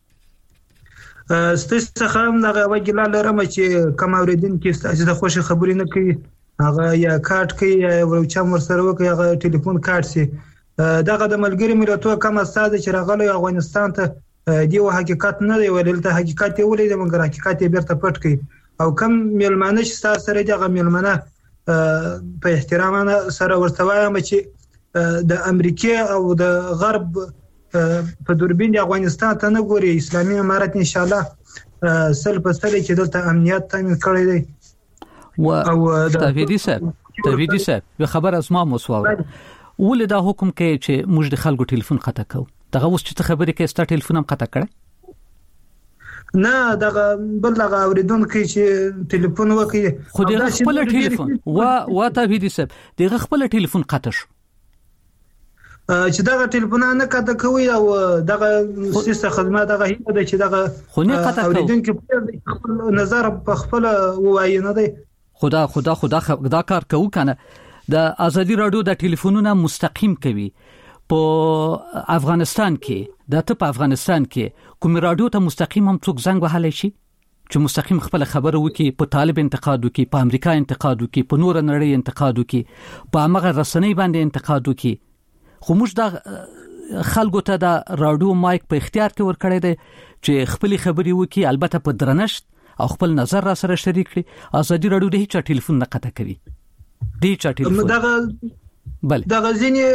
ستاسو هم دغه وجلا لرم چې کوم اوریدون کې ستاسو د خوشي خبرې نه کوي هغه یا کارت کوي یا ورچا مر سره وکي هغه ټلیفون کارت سي دغه د ملګری ملتونو کوم استاد چې راغلی افغانستان ته دی حقیقت نه دی ولته حقیقت ولې د مګر حقیقت بیرته پټ کوي او کوم ملمانه چې تاسو سره دغه ملمانه په احترامانه سره ورتوایم چې د امریکا او د غرب په دوربین د افغانستان ته نه ګوري اسلامي امارت ان شاء الله سل په سل کې دلته امنیت تامین کړی دی او توحیدی صاحب یو خبر اسما مسواوره ولې دا حکم کوي چې موږ د خلکو ټلیفون قطع کوو دغه اوس چې خبرې کې ستا ټلیفون هم قطع کړی نه دغه بل دغه اوریدونکو چې ټلیفون وکړي خو دغه خپل ټلیفون وا توحیدی صاحب دغه خپل ټلیفون قطع شو چې دغه ټلیفون نه قطع کوي او دغه سیسه خدمات دغه هیڅ د چې دغه خو نه قطع کوي اوریدونکو خپل نظر په خپل وایي نه دی خدا دا کار کوو کنه د ازادي رادیو د ټلیفونونو مستقیم کوي په افغانستان کې د ته په افغانستان کې کوم رادیو ته مستقیم هم څوک زنګ وهلی شي چې مستقیم خپل خبره وکي په طالب انتقاد وکي په امریکا انتقاد وکي په نور نړۍ انتقاد وکي په هغه رسنۍ باندې انتقاد وکي خو موږ د خلکو ته د رادیو مایک په اختیار کې ورکړی دی چې خپل خبري وکي البته په درنښت او خپل نظر را سره شریک کړي ازادي رادیو د هیڅ ټلیفون نه قطع کوي دی چا ټلیفون دغه ځینې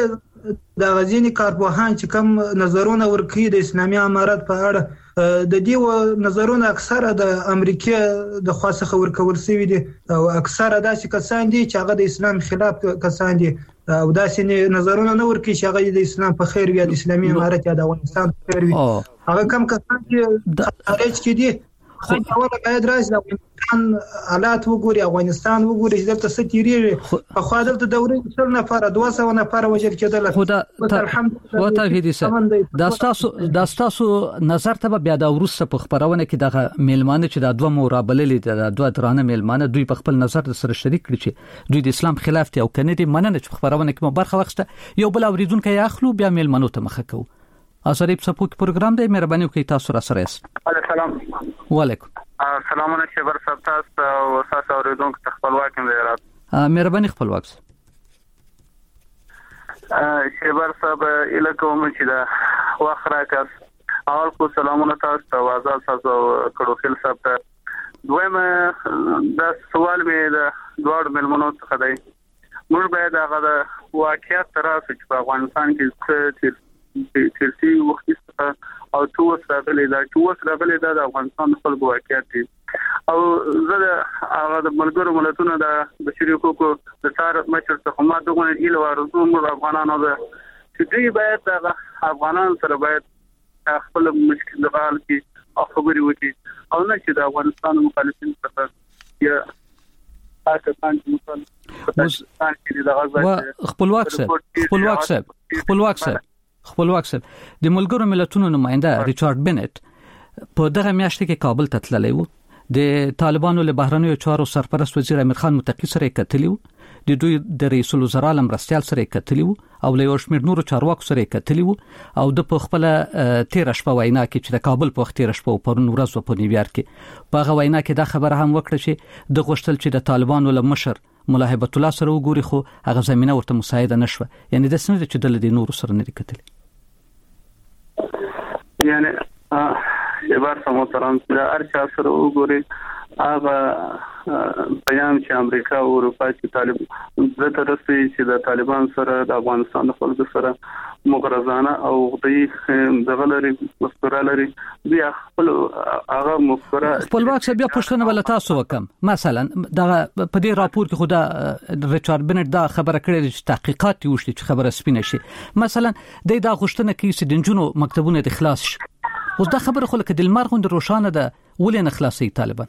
د غزيني کارپوهان چې کوم نظرونه ورکړي د اسلامي امارات په اړه د دې نظرونه اکثره د امریکا د خاصه ورکول شوی دي او اکثره داسې کسان دي چې هغه د اسلام خلاف کسان دي او داسې نظرونه نه ورکړي چې هغه د اسلام په خیر وي د اسلامي امارات یا د افغانستان په خیر وي هغه کم کسان چې خارج کې دي خو اوله باید راځي د افغانستان حالات وګوري افغانستان وګوري چې دلته څه تیریږي په خو دلته دورې 200 نفر 200 نفر وجل کېدل خدا الحمدلله دا تاسو نظر ته بیا دا ورسره په خبرونه کې دغه میلمانه چې د دوه مرابلې د دوه درانه میلمانه دوی په خپل نظر سره شریک کړي چې دوی د اسلام خلاف دي او کنه دي مننه چې خبرونه کې برخه واخسته یو بل اوریدونکو یې اخلو بیا میلمنو ته مخه کوو ازریب سپوک پروګرام دی مهرباني وکړئ تاسو را سره یاست سلام وعلیکم سلامونه شبر صاحب تاسو او تاسو اوریدونکو ته خپلواک یم زیارت مهرباني خپلواک شبر صاحب الکوم چې دا واخره کاس اول کو سلامونه تاسو ته آزاد تاسو کړو خل صاحب ته دویم دا سوال مې د دوړ ملمنو څخه دی موږ باید هغه د واقعیت ترڅ چې په افغانستان کې ترسي وخت او توس راغلي دا د افغانستان خلکو واقعیت دي او زه هغه د ملګرو ملتونو د بشري حقوقو د سار مشر څخه ما دغه ایله ورزو موږ افغانانو د چې دوی باید د افغانانو سره باید خپل مشکل حل کړي او خبري وکړي او نه چې د افغانستان مخالفین څخه یا پاکستان کې خپلواک صاحب د ملګرو ملتونو نماینده ریچارډ بنت په دغه میاشت کې کابل ته تللی و د طالبانو له بهرنیو چارو سرپرست وزیر امیر خان متقی سره کتلی و د دوی د رئیس الوزرا لمرستیال سره کتلی و او له یو شمېر نورو چارواکو سره کتلی و او د په خپل 13 شپه وینا کې چې د کابل په وخت 13 شپه پرون ورځ په نیویارک کې په هغه وینا کې دا خبره هم وکړه چې د غوښتل چې د طالبانو له مشر ملا هیبت الله سره وګوري خو هغه زمينه ورته مساعده نشوه یعنی د سند چې د نورو سره نه کتلی یعنی شبار محترم د ارچا سره وګوري هغه بیان چې امریکا او اروپا چې طالب د ترسي چې د طالبان سره د افغانستان خلکو سره مغرضانه او دوی دغه لري مستقرالري بیا خپل هغه مفکره خپلواک بیا پښتنه ولا تاسو وکم مثلا د په دې راپور کې خدا ریچارډ بنت دا خبره کړې چې تحقیقات وشي چې خبره سپینه شي مثلا د دا غشتنه کې چې د جنونو مکتبونه د خلاص شي اوس دا خبره خو لکه د المرغوند روشانه ده ولې نه خلاصي طالبان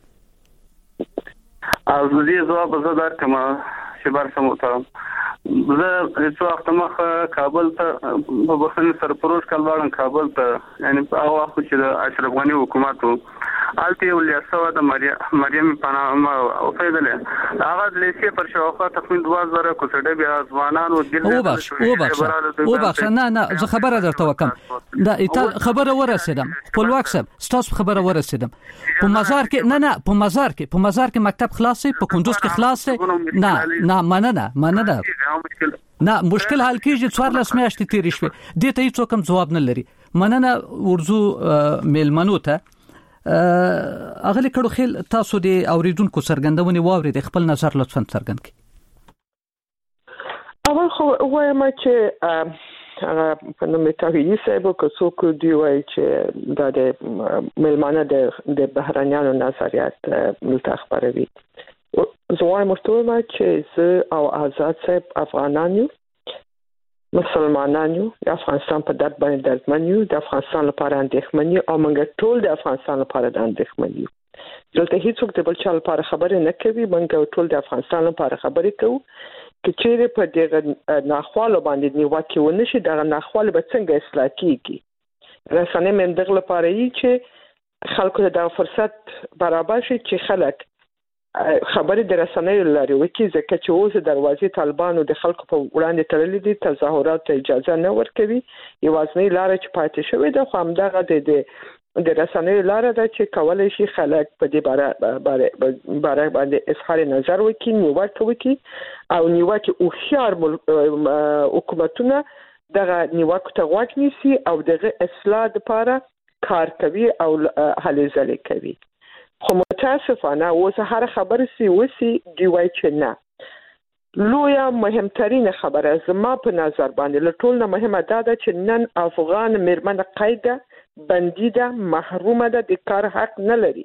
از دې ځواب زدار کما شبار محترم زه هیڅ وخت مخ کابل ته په بخښنې سره پروژ کالواړم کابل ته یعنی په هغه وخت چې د اشرف غنی حکومت آلته ولیاسو د مریم پناه او فیدله هغه د لیسي پر شاوخوا تقریبا 2000 کوڅړې بیا ځوانان او دل او بخښه نه زه خبره درته وکم دا خبره ورسېدم خپلواک صاحب تاسو خبره ورسېدم په مزار کې په مزار کې مکتب خلاصې په کندوز کې خلاصې نه مننه نه مشکل حل کیږي 14 میاشتې تیرې شوې دې ته هیڅ کوم جواب نه لري مننه ورزو میلمنو ته اغلی کړو خل تاسو د اوریدونکو سرګندونې واوري د خپل نظر لطفا څرګند کړئ اول خو وایم چې په نومه تاریخي سبب که څوک دی وایي چې د میلمانه د بهرانيانو نظریات ملته خبروي زوایم ورته چې زه او آزاد صاحب افغانان یو مسلمانان یو د افغانستان په درد باندې دردمن یو د افغانستان لپاره اندېښمن یو او موږ ټول د افغانستان لپاره اندېښمن یو دلته هیڅوک د بل چا لپاره خبرې نه کوي موږ ټول د افغانستان لپاره خبرې کوو چې چیرې په دغه ناخوالو باندې نیوکه ونه شي دغه ناخوالو به څنګه اصلاح کیږي رسنۍ من دغه لپاره یې چې خلکو ته د فرصت برابر شي چې خلک خبرې د رسنیو لري وکي ځکه چې اوس دروازې طالبانو د خلکو په وړاندې تړلې دي تظاهرات ته اجازه نه ورکوي یوازنی لار چې پاتې شوې ده خو همدغه د رسنیو لار ده چې کولای شي خلک په دې باره باندې اظهار نظر وکړي نیوکه وکړي او نیوکه او خيار حکومتونه دغه نیوکه ته غوږ نیسي او دغه اصلاح لپاره کار کوي او هلې ځلې کوي خو متاسفانه اوس هر خبره سی وسی دی وای چې نه لویه مهمترین خبره زما په نظر باندې له ټول نه مهمه ده چې نن افغان میرمن قیده بندي ده محرومه ده د کار حق نه لري.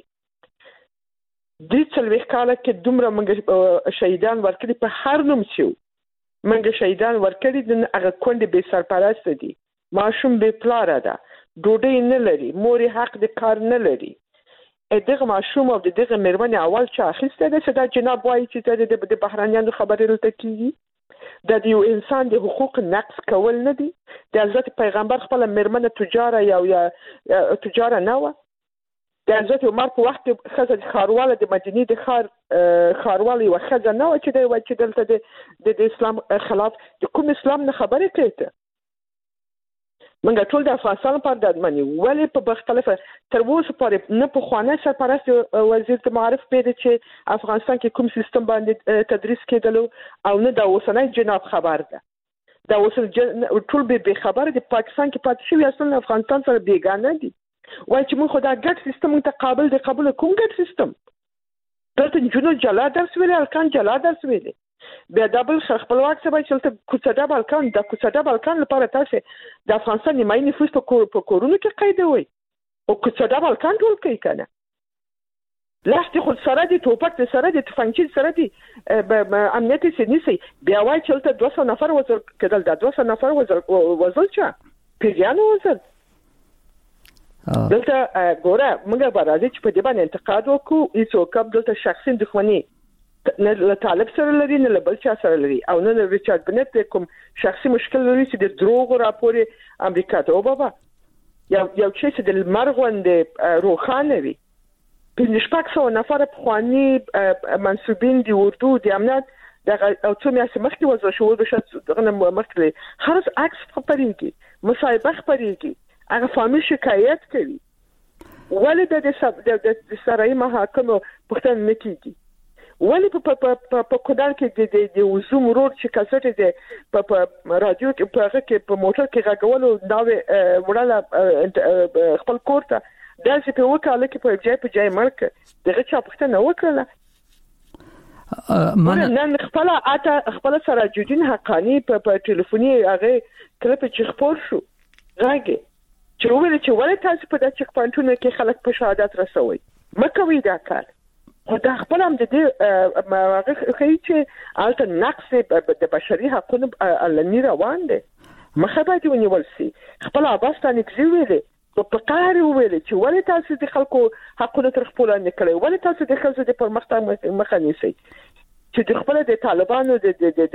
د 40 کال کې دومره موږ شهیدان ورکړي په هر نوم شو موږ شهیدان ورکړي د هغه کونډې به سرپرست دي ماشوم به پلار ده ډوډۍ نه لري مور حق د کار نه لري. دغه ماشوم او دغه میرمن اول چې اخیسته ده چې دا جناب وایي چې د بهرانيانو خبرې لته کیږي د یو انسان د حقوق نقض کول نه دي. د حضرت پیغمبر خپل میرمن تجاره یا تجاره نه و. د حضرت عمر په وخت کې خزه خارواله د مدینه د خارواله یو خزه نه و چې دلته د اسلام خلاف د کوم اسلام نه خبرې کوي. منګه ټول د افغانستان پر دادمنی ولی په مختلفه تر اوسه پورې نه په خوانه سرپرست وزیر د معارف پیدا چې افغانستان کې کوم سیستم باندې تدریس کېدلو او نه د اوسنۍ جناب خبر ده. د اوسنۍ ټول به خبر د پاکستان کې پاتې شوی اصل افغانستان سره بیگانه دي. وای چې موږ خدای ګډ سیستم ته قابل دي قبول کوم ګډ سیستم دلته جنو جلا درس ویل الکان جلا درس ویل بیا دبل خپلواک سبا چې کوڅه بالکان د کوڅه بالکان لپاره تاسو د افغانستان نیمایي نفوس په کورونو کې قید وي او کوڅه بالکان ټول کوي کنه لاستي خود سره دي توپک سره دي تفنګچي سره دي امنیت سنسي بیا وای چې 200 نفر وزر کېدل د 200 نفر وزل چا پیژانو وزل دلته ګوره موږ به راځي چې په دې باندې انتقاد وکړو هیڅ کوم دلته شخصي دښمني نه له طالب سره لري نه له بل چا سره لري او نه له ریچارډ بنت کوم شخصي مشکل لري چې د دروغ راپورې امریکا ته او بابا یو چې د مرغوند روخانه وي په 600 نفر افغاني منسوبین دی اردو د امنیت د او څو میاشتې مخکې وځو شو د شت دغه مخکې هر عکس خبرېږي مصاحبه خبرېږي هغه فامیل شکایت کوي ولې د سرای محاکم پښتنه نه کیږي ولی په کودال کې د وزوم روډ چې کسټ دي په رادیو کې په هغه کې په موټر کې غاګولو دا وړاله خپل کوړه د چې په وکاله کې په ځای مرکه دغه چا پښتنه وکړه نن خپل سراجودین حقانی په ټلیفوني هغه کله په چخپور شو راګي چې ویل چې ولې تاسو په دغه چک پوینټونو کې خلک په شهادت رسوي مکوې دا کار دا خپل هم د دې هغه کوي چې الته نقص د بشري حقوقو علني روان دي مخه باندې ونیول شي خپل افغانستان کې ویلي په کار ویلي چې ولې تاسو د خلکو حقوقو تر خپل نه کړی ولې تاسو د خلکو د پرمختګ مخه نیسئ چې د خپل د طالبانو د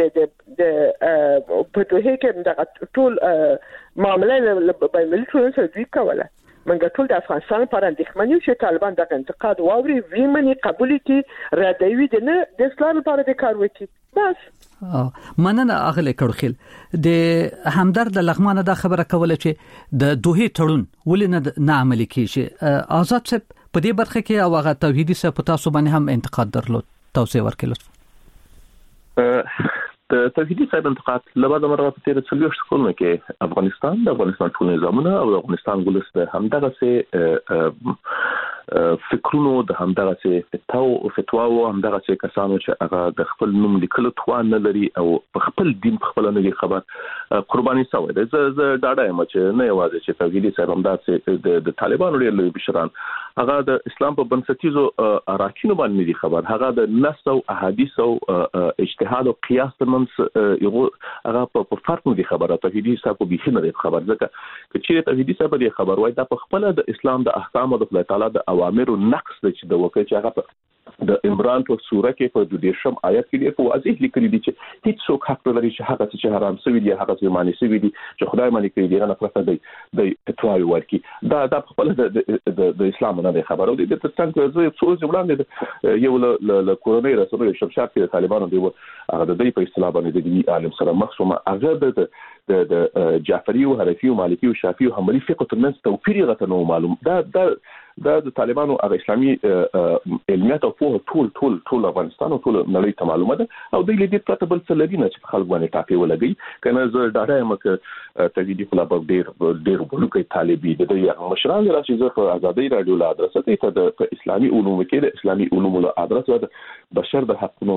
په توګه کې د ټول معاملې په ملي ټولنه سره دوی کوله منګه ټول د افغانستان لپاره اندېښمنې چې طالبان د انتقاد واوري ویمنې قبول کړي ردوي د نه د اسلام لپاره د کار وکړي بس مننه اغله کړخیل د همدرد لغمانه دا خبره کوله چې د دوه تړون ولې نه عملي کیږي آزاد صاحب په دې برخه کې او هغه توحیدي صاحب تاسو باندې هم انتقاد درلود توصيه ورکړل د توحیدي صاحب انتقاد لبعد مرغه په تیر څلور شکلونه کې افغانستان ټول نظامونه او د افغانستان ولس د همدغه سه فکرونو د همدغه سه فتواو همدغه سه کسانو چې هغه د خپل نوم لیکلو توان نه لري او په خپل دین په خپل نه خبر قرباني سوی ده ز ډاډه یم چې نه یوازې چې توحیدي صاحب همدغه د طالبانو لري بشران هغه د اسلام په بنسټیزو اراکینو باندې دي خبر هغه د نص او احادیث او اجتهاد او قیاس ترمنځ یو هغه په فرق نه دي خبره توحیدي صاحب په بيخي نه خبر ځکه چې توحیدي صاحب دې خبر وای دا په خپل د اسلام د احکام او د الله تعالی د اوامر او نقص چې د وکړي چې هغه د عمران په سوره کې په 12 آیت کې په واضح لیکلي دي چې هیڅ څوک حق لري چې هغه چې حرام شوی دی هغه چې معنی شوی دی چې خدای معنی کوي دی نه پرته دی د فتوا ورکی دا خپل د اسلام نه خبرو دي د څنګه زه څو ځوړاندې یو له کورونې رسول شمشاد کې طالبانو دی هغه د دې په اصطلاح باندې د عالم سره مخصومه هغه د جعفری او حنفی او مالکی او شافعی او حنبلی فقه ترمنځ توپیر غته نو معلوم دا د طالبانو هغه اسلامي علمیات او په ټول افغانستان او ټول نړۍ ته معلومه ده او د دې پرته بل څه لري نه چې خلک باندې ټاپي ولګي کنه زه ډاډه یم چې تجدید خلا ډېر بلوکي طالبي د دې مشران راشي زه په ازادي رادیو له ادرسه ته د اسلامي علوم کې د اسلامي علوم له ادرسه د بشر د حقونو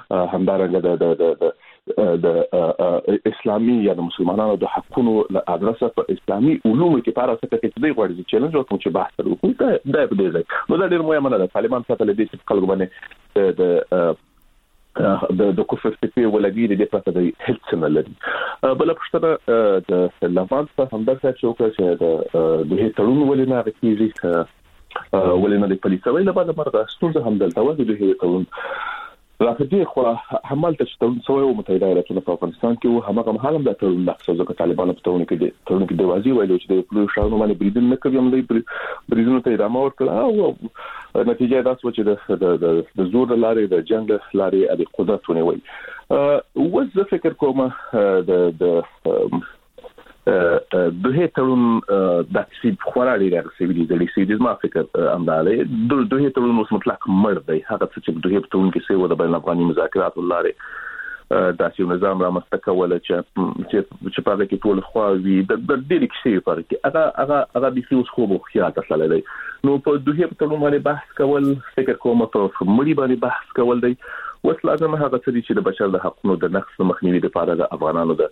همدارنګه د اسلامي یا د مسلمانانو د حقونو له ادرسه په اسلامي علومو کې په اړه څه کې دی غوړي چیلنج او کوم چې بحث وکړو دا په دې ځای نو دا ډېر مهمه ده. طالبان څه ته لدې چې خلک باندې د کوفر فکر ولګي د پرته د هیڅ نه لري. بل پښتنه د لوان څخه هم درته چې د هیڅ تړون ولې نه کیږي ولې نه د پولیسو له بعده مرغه ستونزه هم دلته و د هیڅ تړون راځي خو حمالته چې تړون سوی او متحده ایالاتونو په افغانستان کې و همغه مهال هم د تړون لغوه ځکه طالبان په تړون کې د وازی ویلو چې د پلو شاونو باندې بریدون نه کوي هم د بریدونو ته ادامه ورکړه او نتیجه دا شو چې د زور لارې د جنگ لارې د قدرت ونیوي. وزه فکر کوم د هیڅ تړون د سید خورالي راغلي د سیدیز ما فکر امداله د هیڅ تړون اوس مطلق مړ دی. هغه چې د هیڅ تړون کې څه و د بین افغاني مذاکرات لاره د سیاسي نظام رامنځته کول چې په دې کې ټول خواوي د ډېر کیسې پر کې هغه د فیوس خو مو خیال تاسو دی. نو په د هیڅ تړون باندې بحث کول فکر کوم په مړی باندې بحث کول دی. وس لازم هغه چې د بشر د حقوقو د نقص مخنیوي لپاره د افغانانو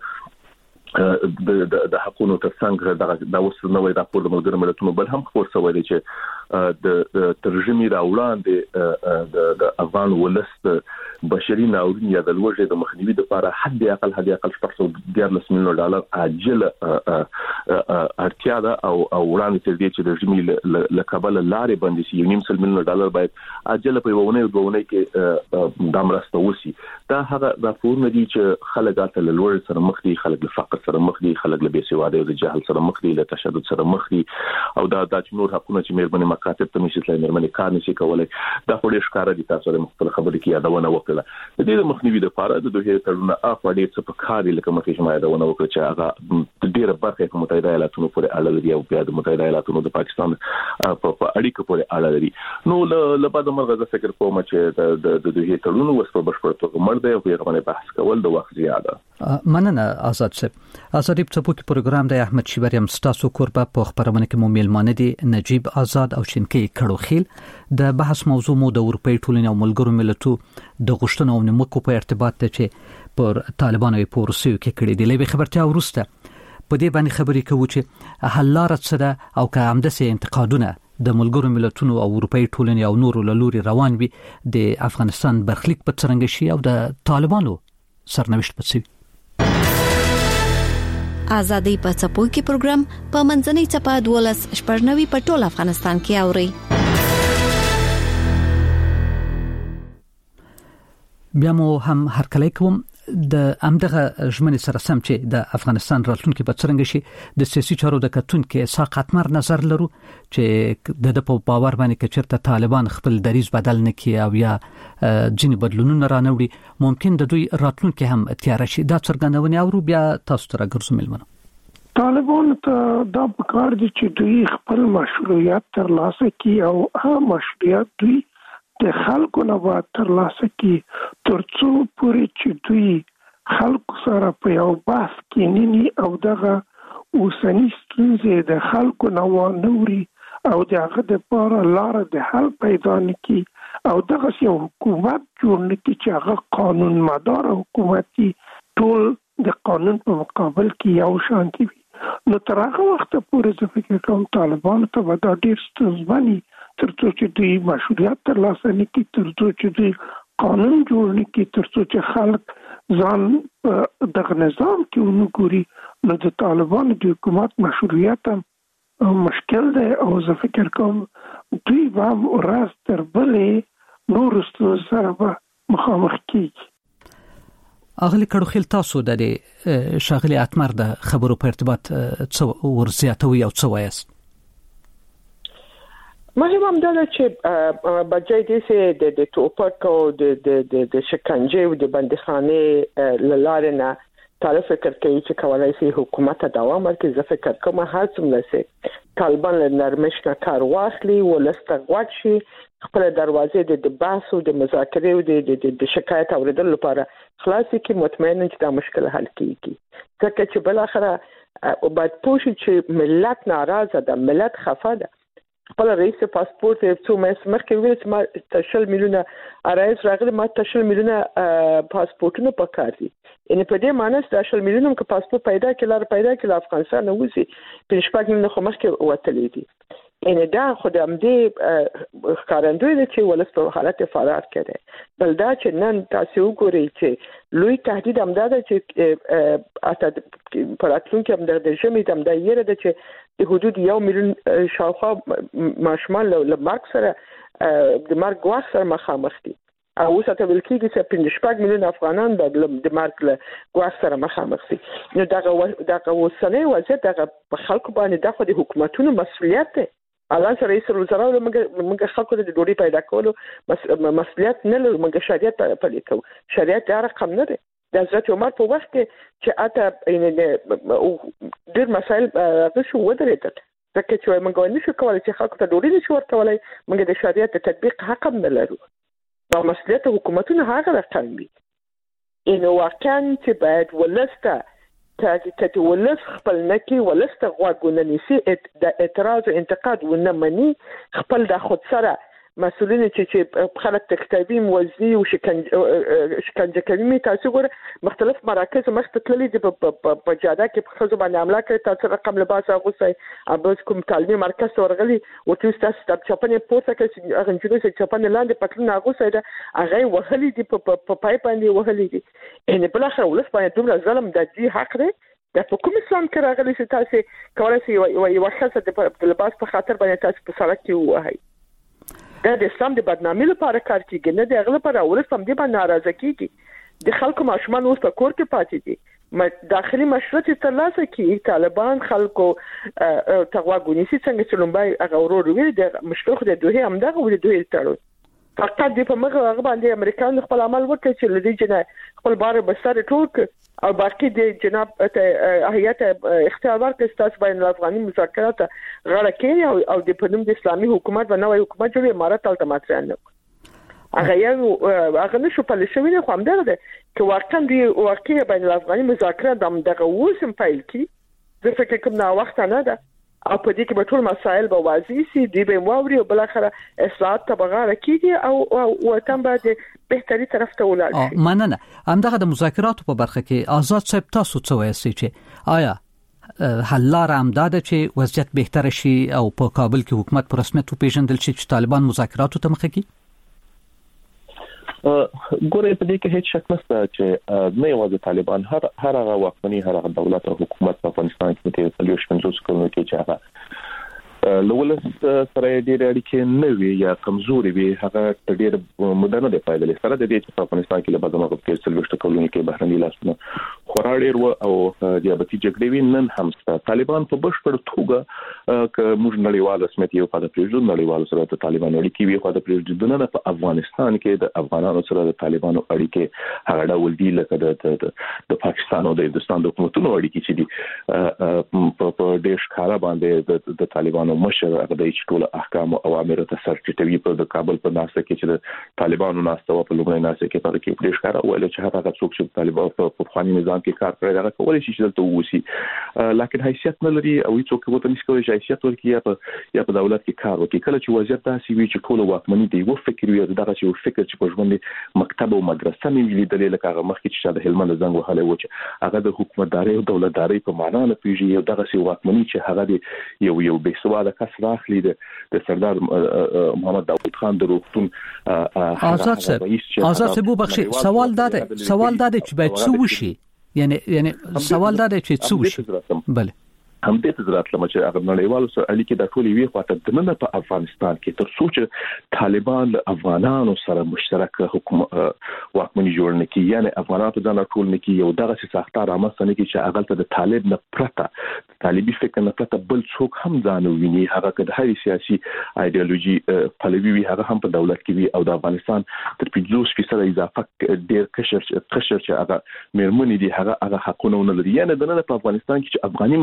د حقوقو ترڅنګ د اوس نوې راپور د ملګرو ملتونو بل هم خبر شوی دی چې د ترجمه را وړاندې د افغان ولست بشري ناورین یا د لوړې د مخنیوي لپاره حد اقل $14 مليون عاجل اړتیا ده او وړاندې تر دې چې د ترجمه لقبل لارې باندې شي $1.5 مليون باید عاجل په ونه کې د مرسته وسی. دا هغه راپورونه دي چې خلک اتل لوړ سره مخ دي، خلک له فقر سره مخ دي، خلک له بېسوادۍ او د جهل سره مخ دي، له تشدد سره مخ دي او دا چې نور حقونه چې مېرمنې مکاتب ته نشي تللی، مېرمنې کار نشي کولای. دا خو ډېر ښکاره دي. تاسو د مختلف خبرې کې یادونه وکړه. د دې مخنیوي لپاره د دوه تړونونه اخوا ډېر څه په کار لکه مخکې شما یادونه وکړه چې هغه ډېر برخه په متحده ایالاتونو پورې اړه لري او بیا د متحده ایالاتونو د پاکستان په اړیکو پورې اړه لري. نو له بعد مرغه زه فکر کوم چې د دوه تړونونو وسو بشپړ توګه مړ دی او په هغه باندې بحث کول د وخت زیاده. مننه آزاد صاحب. آزادی په څپو کې پروګرام د احمد شیبریم ستاسو کوربه په خبرونه کې مو میلمانه دي نجیب آزاد او شینکي کړوخیل. د بحث موضوع مو د اروپای ټولنې او ملګرو ملتونو د غوښتنو او نیوکو په ارتباط ته چې پر طالبانو په روسیو کې کړي دي. لې خبرتیا ورسته په دې باندې خبرې کوي چې حل لار څه ده او که همداسې انتقادونه د ملګرو ملتونو او اروپای ټولنې او نورو لوري روان وي د افغانستان برخلیک په څرنګه شي او د طالبانو سرنوشت په څه. آزادی په څپو کې پروګرام په منځنۍ چپه 12 په ټول افغانستان کې اوري. بیا مو هم هرکلی کوم د امدغه ژمنې سره سم چې د افغانستان راتلونکي په څرنګه شي د سیاسي چارو د کتونکو ساقطمر نظر لرو چې د په باور باندې چې چیرته طالبان خپل دریز بدل نه کړي او یا ځینې بدلونونه رانوړي ممکن د دوی راتلونکي هم تیار شي. دا څرګندونه اورو بیا تاسو ته راګرځو ملمنو. طالبان ته دا پکار دي چې دوی خپل مشروعیت ترلاسه کړي او هغه مشروعیت دوی د خلکو نه به ترلاسه کړي ترڅو پورې چې دوی خلکو سره په یو بحث کې نینی او دغه اوسنی ستونزې د خلکو نه ونوري او دغه د لپاره لار د حل پیدا نکړي او دغه یو حکومت جوړ نکړي چې هغه قانون مدار حکومتي ټول د قانون په مقابل کې یو شانتي وي. نو تر هغه وخت پورې زه فکر کوم طالبان ته به دا ډېر ستونزمن ترڅو چې دوی مشروعیت ترلاسه نکړي، ترڅو چې دوی قانون جوړ نکړي، ترڅو چې خلک ځان دغه نظام کې ونګوري. نو د طالبانو د حکومت مشروعیت مشکل دی او زه فکر کوم دوی به ورځ تر بلې نور ستونزو سره به مخامخ کیږي. اغلی کړوخیل تاسو د شاغلي اتمر د خبرو په ارتباط څه ورزیاتوي او څه وایست؟ مهم هم دا چې بجای دې سه د توپک او د شکنجه او د بندخانه لاره نه طرف فکر کوي چې کولای شي حکومت دوام ورکړي. زه فکر کوم هر څومره سي طالبان له نرمش نه کار واخلي ولسته غوښ شي خپل دروازې د بحث او د مذاکرې او د شکایت اوریدلو لپاره خلاصي کې مطمئن چې دا مشکل حل کیږي. ځکه چې بل اخره او باید پوه شي چې ملت ناراضه ده، ملت خفه ده. خپل رئیس پاسپورت څو مې مخکې ویل چې ما 10 میلیونه ارایز راغلي، ما 10 میلیونه پاسپورتونه پکار دي. ان په دې معنی چې 10 میلیونه که پاسپورت پیدا کړي افغانستان نه وځي په شپږ میلیونه خو مخکې وتلې دي. ان دا خو د امدې ښکارندوی دی چې ولس په حالت فرار کړي. بل دا چې نن تاسو وګورئ چې لوی تهدید امدا ده چې اته پر اتلونکو امدا د ژمي د امدا یره ده چې د حدود 1 میلیون شاوخوا ماشومان له مرګ سره د مرګ واخ سره مخامخ دي. او اوس ته ویل کېږي چې 15 میلیون افغانان د مرګ له واخ سره مخامخ دي. نو دغه وسنۍ وضعیت دغه په خلکو باندې د حکومتونو مسؤلیت دی. الله سره رئیس الوزرا موږ خلکو ته د ډوډۍ پیدا کولو مسؤلیت نه لرو، موږ شریعت پلي کوو. شریعت دا رقم نه دی. د حضرت عمر په وخت کې چې اته ډېر مسایل شو ودرېدل، ځکه چې موږ نه شو کولای چې خلکو ته ډوډۍ نشو ورکولای، موږ د شریعت د تطبیق حق هم نه لرو. او مسؤلیت حکومتونو هغه رقم وي. نو واقعا چې باید ولسته ته ولس خپل نکي ولسته غوږونه نیسي، د اعتراض او انتقاد ونه مني، خپل د خود سره مسؤلین چې خلک تکتابي موزي او شکنجه کوي. تاسو ګور مختلف مراکز مخته تللي دي په جاده کې په خزو باندې عمله کوي. تاسو رقم لباس اغوسي ابز کوم تعلیمي مرکز ورغلي او تاسو ستاسو چپنه پورته کوي، هغه جوړه چې چپنه لاندې پټلون اغوسي دا هغه وهلي دي په پای باندې وهلي دي. ان بل اخر ولس باندې دومره ظلم د دې حق دی. د حکومت اسلام کې راغلي چې تاسو کولای شئ یو خاصه د لباس په خاطر باندې تاسو په سړک کې وهاي. دا د اسلام د بدنامۍ لپاره کار کیږي، نه د هغه لپاره ولس هم دې باندې ناراضه کیږي. د خلکو ماشومان اوس په کور کې پاتې دي، داخلي مشروط ترلاسه کیږي. طالبان خلکو تغواګونیسي څنګه چې لومبای هغه ورور ویل د مشکل خو د دوه هم دغه ولې دوه تړو فقط د په مغه هغه باندې امریکایان خپل عمل وکړي چې لدی جنا خپل بار بسر ټوک او باقي د جناب هيئت اختیار ورکړي تاسو باندې افغاني مذاکرات غاړه کوي او د پنوم د اسلامي حکومت و نوې حکومت جوړي امارات التماتریان هغه یو هغه نشو په لښوی نه خو هم درته چې واقعا دی واقعي بین الافغاني مذاکرات دغه وسم فایل کی د فکر کوم نه وخت نه ده او په دې کې به ټول مسایل به واضح سي، دی به موري او بل اخره اصلاحات ته بغاړه کیږي او وطن به بهتري طرف ته ولاړ شي. مننه. همدغه د مذاکراتو په برخه کې آزاد صاحب تاسو څه وایي چې آیا حل لار امداد چې وضعیت بهتر شي او په کابل کې حکومت په رسمیت وپیژندل شي چې طالبان مذاکراتو ته مخه کوي؟ ګورې په دې کې هیڅ شک نشته چې نه یوازې طالبان هر هغه واکمني هر هغه دولت او حکومت په افغانستان کې د 50 کلونو کې چې هغه لولس سره ډېر اړیکې نه وي یا کمزوري وي، هغه ډېر مدنه دی پایدل سره د دې چې په افغانستان کې له بدنو په 50 کلونو کې بهرني لاسونه خورا ډېر و او دیابتي جګړې وي. نن هم طالبان په بشپړ توګه ک موږ نړیوال رسمیت یو په پریږدو نړیوال سره د طالبان اړیکې وي، خو د پریږدو نه په افغانستان کې د افغانانو سره د طالبانو اړیکې هغه ډول دي لکه د پاکستان او د هندستان د حکومتونو اړیکې چې دي په ډېر ښکارا باندې د طالبانو مشر هغه د ټول احکام او اوامر ته سر ټیټوي. په د کابل په ناسه کې چې د طالبانو ناسه په لومړی ناسه کې پر کې ډېر ښکارا ویل چې هغه څوک چې طالبان په خواني نظام کې کار کوي هغه کولای شي چې دلته ووسی، لکه حیثیت نه لري او څوک وته نشي کولای چې حیثیت ورکړي یا په دولت کې کار وکړي. کله چې وضعیت داسې وي چې ټول واکمني دی و فکر وي دغه چې فکر چې په ژوند مکتب او مدرسه مې لیدل لکه هغه مخکې چې د هلمند زنګ وهله و چې هغه د حکومتداري او دولتداري په معنا نه پیژي، یو دغه سی واکمني چې هغه دی یو بې سواده کس راخلی د سردار محمد داوود خان د روغتون آزاد صاحب بخشي. سوال داده چې باید څه وشي، یعنی سوال داده چې څه وشي. بله هم دې ته ضرورت لمه چې هغه نړیوالو سره اړیکې د ټولې وی خواته د نن په افغانستان کې تر څو چې طالبان افغانانو سره مشترک حکومت واکمني جوړ نه کړي، یعنی افغانانو ته ځان ټول نه کړي، یو دغه ساختار رامنځته نه کړي چې هغه ته د طالب نه پرته طالبي فکر نه پرته بل څوک هم ځان ویني، هغه که د هرې سیاسي ایدئولوژي پلوي وي هغه هم په دولت کې وي او د افغانستان تر 50% اضافه ډېر قشر چې هغه مېرمنې دي هغه حقونه نه لري. یعنی د نن په افغانستان کې چې افغاني مشروعیت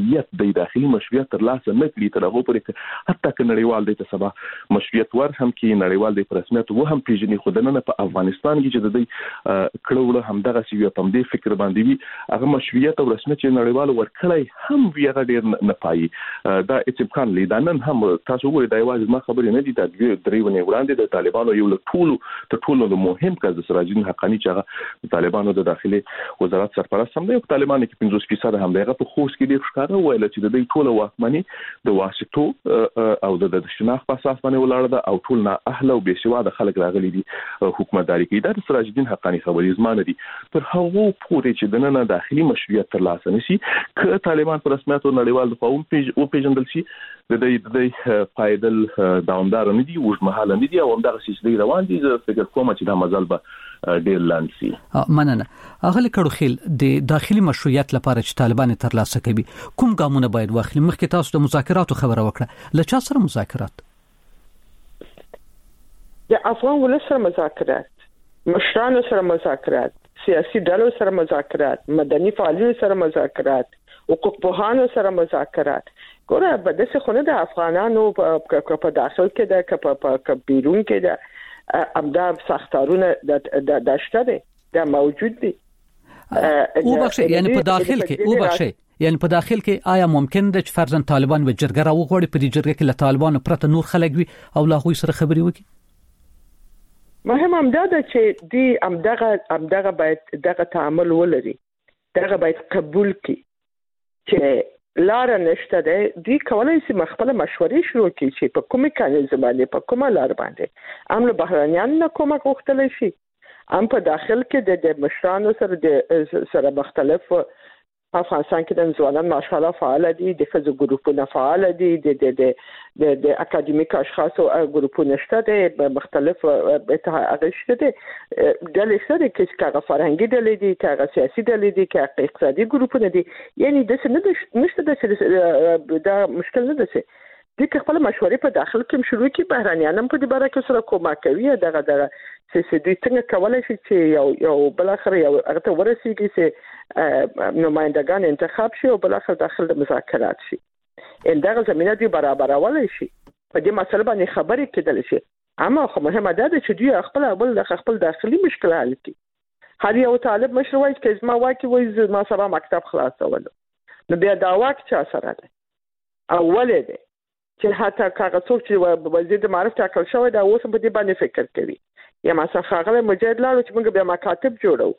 مشروعیت د داخلي مشروعیت تر لاسه نه کړي تر هغه پورې حتی که نړیوال د سبا مشروعیت ور هم کې نړیوال د رسمیت و هم پیژني خودنه په افغانستان کې چې د دې کړهوړه هم دغه سی په دې فکر باندې وي هغه مشروعیت او رسمیت چې نړیوال ورکړی هم ویغه ډیر نه پای دا اتفاقان لیدانن هم تاسو وګورئ دا یوازې ما خبرې نه دي دا درېونه وړاندې د طالبانو یو له ټولو مهم کس د سراجدین حقانی چې هغه طالبانو د داخلي وزارت سرپرست هم دی په طالبانو کې 50% هم دغه په خوست کې ډیر ښکاره ویل چې د دې ټولو واکمني د واسطو او د شناخت په اساس باندې ولاړه ده او ټول نه اهله او بېسواده خلک راغلي دي حکومتداري کوي دا د سراجدین حقانی خبرې زمانه دي پر هغه پورې چې دنه داخلي مشروعیت تر لاسه نشي که طالبان پر رسمیت او نړیوال د قوم پیژندل شي د دې فایدل دوامدار نه دي او مهاله نه دي او همدغه سیستم روان دي زه فکر کوم چې دا مزل به ډیر لاند شي. مننه. اغلی کړوخیل د داخلي مشروعیت لپاره چې طالبان ترلاسه کوي کوم ګامونه باید واخلي؟ مخکې تاسو د مذاکراتو خبره وکړه، له چا سره مذاکرات؟ د افغان ولس سره مذاکرات، مشرانو سره مذاکرات، سیاسي ډلو سره مذاکرات، مدني فعالینو سره مذاکرات، حقوق پوهانو سره مذاکرات. ګوره به داسې خو نه د افغانانو په داخل کې ده که بیرون کې ده همدا ساختارونه د شته دی دا موجود دي. او بخښه یعنی په داخل کې آیا ممکن ده چې فرضاً طالبان به جرګه راوغواړي په دې جرګه کې له طالبانو پرته نور خلک وي او له هغوی سره خبرې وکړي؟ مهم همدا ده چې دی همدغه باید دغه تعامل ولري، دغه باید قبول کړي چې لار نشته ده. دوی کولای شي خپل مشورې شروع کړي چې په کومه میکانیزم باندې په کومه لار باندې هم له بهرانيانو نه کومه غوښتل شي، هم په داخل کې د مشرانو سره مختلف افغانستان کې د ځوانان ماشاءالله فعال دي، د ښځو ګروپونه فعال دي، د اکاډمیک اشخاص او ګروپونه شته دي، مختلف اتحادیه شته دي، ډلې شته دي چې هغه فرهنګي ډلې دي، چې هغه سیاسي ډلې دي، چې هغه اقتصادي ګروپونه دي. یعنی د نشته د دا مشکل نه ده چې خپل مشورې په داخل کې شروع کړي، بهرانيان هم په دې باره کې سره کومک کوي. دغه چې دوی څنګه کولای شي چې یو بل اخر یو هغه ته ورسیږي چې نمائندگان انتخاب شي او بل اخر داخل د مذاکرات شي. دغه زمينه دی برابرول شي په دې مسله باندې خبرې کېدل شي. اما خو مهمه ده چې دوی خپل داخلي مشکل حل کړي. هر یو طالب مشر وایي چې زما واکي وایي ما سبا مکتب خلاصول، نو بیا دا واک چا سره ده؟ اولې ده چې حتی هغه څوک چې وزیر د معرفت ټاکل شوی دا اوس په دې باندې فکر کوي یا مثلا هغه مجاهد لاړو چې موږ بیا مکاتب جوړو.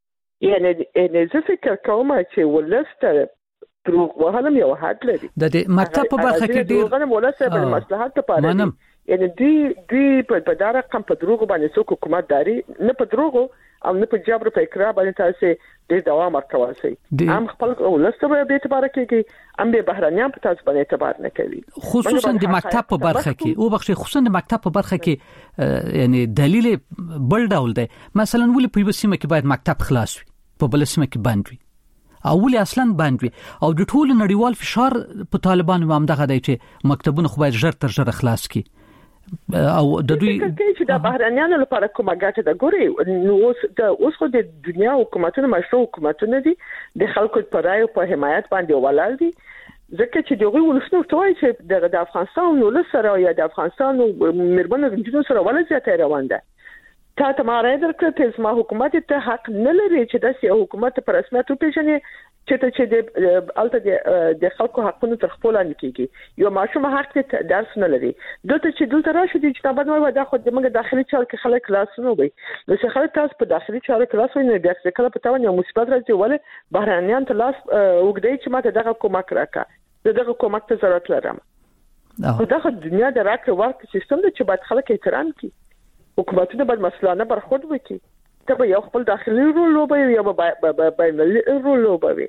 یعنی زه فکر کوم چې ولسته دروغ وهلم یو حد لري. د مکتب په برخه کې ډیر دغه ولسته د مصلحت لپاره یعنی دوی په دا رقم په دروغ باندې څوک حکومت داري نه په دروغ او نه په جبر په اقرار باندې تاسو د دوام ورکول شي. هم خپل ولسته به اعتبار کوي، هم به بهرانيان په تاسو باندې اعتبار نه کوي. خصوصا د مکتب په برخه کې او بخښي خصوصا د مکتب په برخه کې یعنی دلیل بل ډول دی. مثلا ولې په یو سیمه کې باید مکتب خلاص وي، په بل سیمه کې بند وي، او ولې اصلا بند وي، او د ټول نړیوال فشار په طالبانو هم دغه دی چې مکتبونه خو باید ژر تر ژره خلاص کړي. او د دوی چې د بهرانيانو لپاره کومه ګټه ده. ګوري اوس خو د دنیا حکومتونو مشروع حکومتونه دي، د خلکو په رای او په حمایت باندې ولاړ دي، ځکه چې دوی ولسنو توای چې د افغانستان ولس سره یا د افغانستان مربن رنجونو سره ولا زیاته روان ده. تا ته ما راځي درکړه چې ما حکومت ته حق نه لري چې د سیاسي حکومت پر رسمیت وپیژني چې د الته د خلکو حقونه تر خپل لاندې کیږي. یو ماشوم حق ته درس نه لري، دته چې دلته راشي چې تابع نو دا خو د موږ داخلي چارو کې خلک لاس نه وي، نو چې خلک تاسو په داخلي چارو کې لاس نه بیا چې کله په تاوان یو مصیبت راځي ولې بهرانيان ته لاس وګدای چې ماته دغه کومک راکړه، دغه کومک ته ضرورت لرم. دغه دنیا د راکړې ورکړې سیستم دی چې باید خلک احترام کړي. حکومتونه باید مسلانه برخورد وکړي، ته به یو خپل داخلي رول لوبوي یا به بین‌المللي رول لوبوي.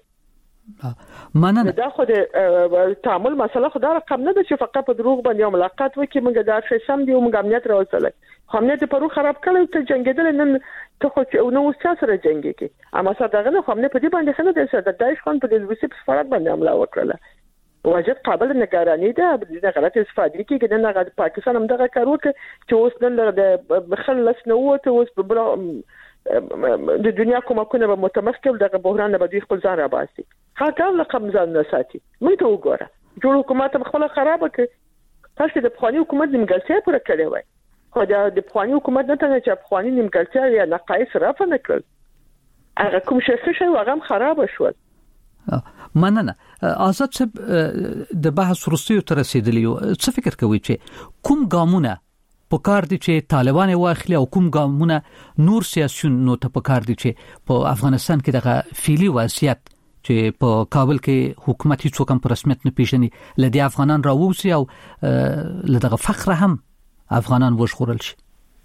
مننه. دا خو د تعامل مسله خو دا رقم نه ده چې فقط په دروغ باندې یو ملاقات وکړي موږ دا څه سم دی او موږ امنیت راوستل. خو امنیت پرو خراب کړل ته جنگیدل نن ته خو نو اوس چا سره جنگي کی. اما صدقه نه خو امنیت په دې باندې څنګه د داعش خان په دې وسیب سفارت باندې حمله وکړه. واجب قابل نگرانی ده، د غلط استفاده کیږي د نغد پاکستان هم دغه کار وکړي چې اوس نن د بخلص نه وته اوس د دنیا کومه به متمسکل دغه بحران به دوی خپل ځان را باسي. هغه رقم ځان نه ساتي. موږ ته وګوره جوړ حکومت خپل خراب کړ، تاسو د افغاني حکومت نیمګړتیا پوره کړې وای، خو د افغاني حکومت نه ته چې افغاني نیمګړتیا یا نقایص رافع نه کړل، هغه کوم شي هغه خراب شول. مننه. آزاد صاحب د بحث وروستیو تر رسیدلیو، څه فکر کوي چې کوم ګامونه په کار دي چې طالبان واخلي او کوم ګامونه نور سیاسيونو ته په کار دي چې په افغانستان کې دغه فعلی وضعیت چې په کابل کې حکومت هیڅ کوم په رسمیت نه پیژني لدی افغانان راووسی او لدغه فخر هم افغانان وژغورل شي؟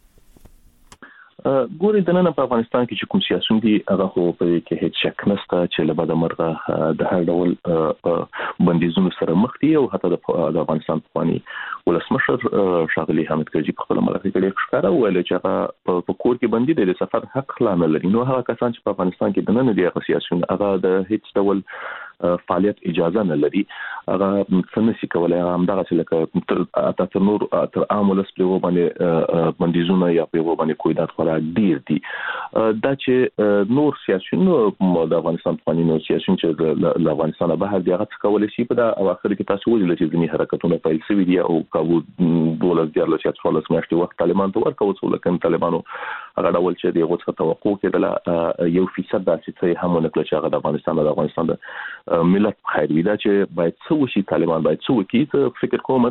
ګوري د نن په افغانستان کې چې کوم سیاسيون دي هغه خو په دې کې هیڅ شک نشته چې له بده مرغه د هر ډول بندیزونو سره مخ دي او حتی د افغانستان پخوانی ولسمشر شاغلي حامد کرزي په خپل ملګری کې ښکارا ویل چې هغه په کور کې بندي دي، د سفر حق لا نه لري. نو هغه کسان چې په افغانستان کې د نن دي هغه سیاسيون هغه د هیڅ ډول فعالیت اجازه نه لري، هغه څنګه کولای هم دغه څه لکه تر نور تر عام ولس په باندې بندیزونه یا په باندې کویدات خورا ډیر دي. دا چې نور سیاسيون د افغانستان په نوو سیاسيون چې د افغانستان بهر دی هغه څه کولای شي په دا اواخر کې تاسو ولې چې ځینی حرکتونه پیل شوي دي او کابو دولت دیارلو چې څوال سماشتي وخت طالبان ته ورکوي څو لکه طالبانو هغه ډول چې دی غوښته توقع کېدله 1% داسې هم نه کړ چې هغه د افغانستان د ملت خیر وي. دا چې باید څه وشي، طالبان باید څه وکړي. فکر کوم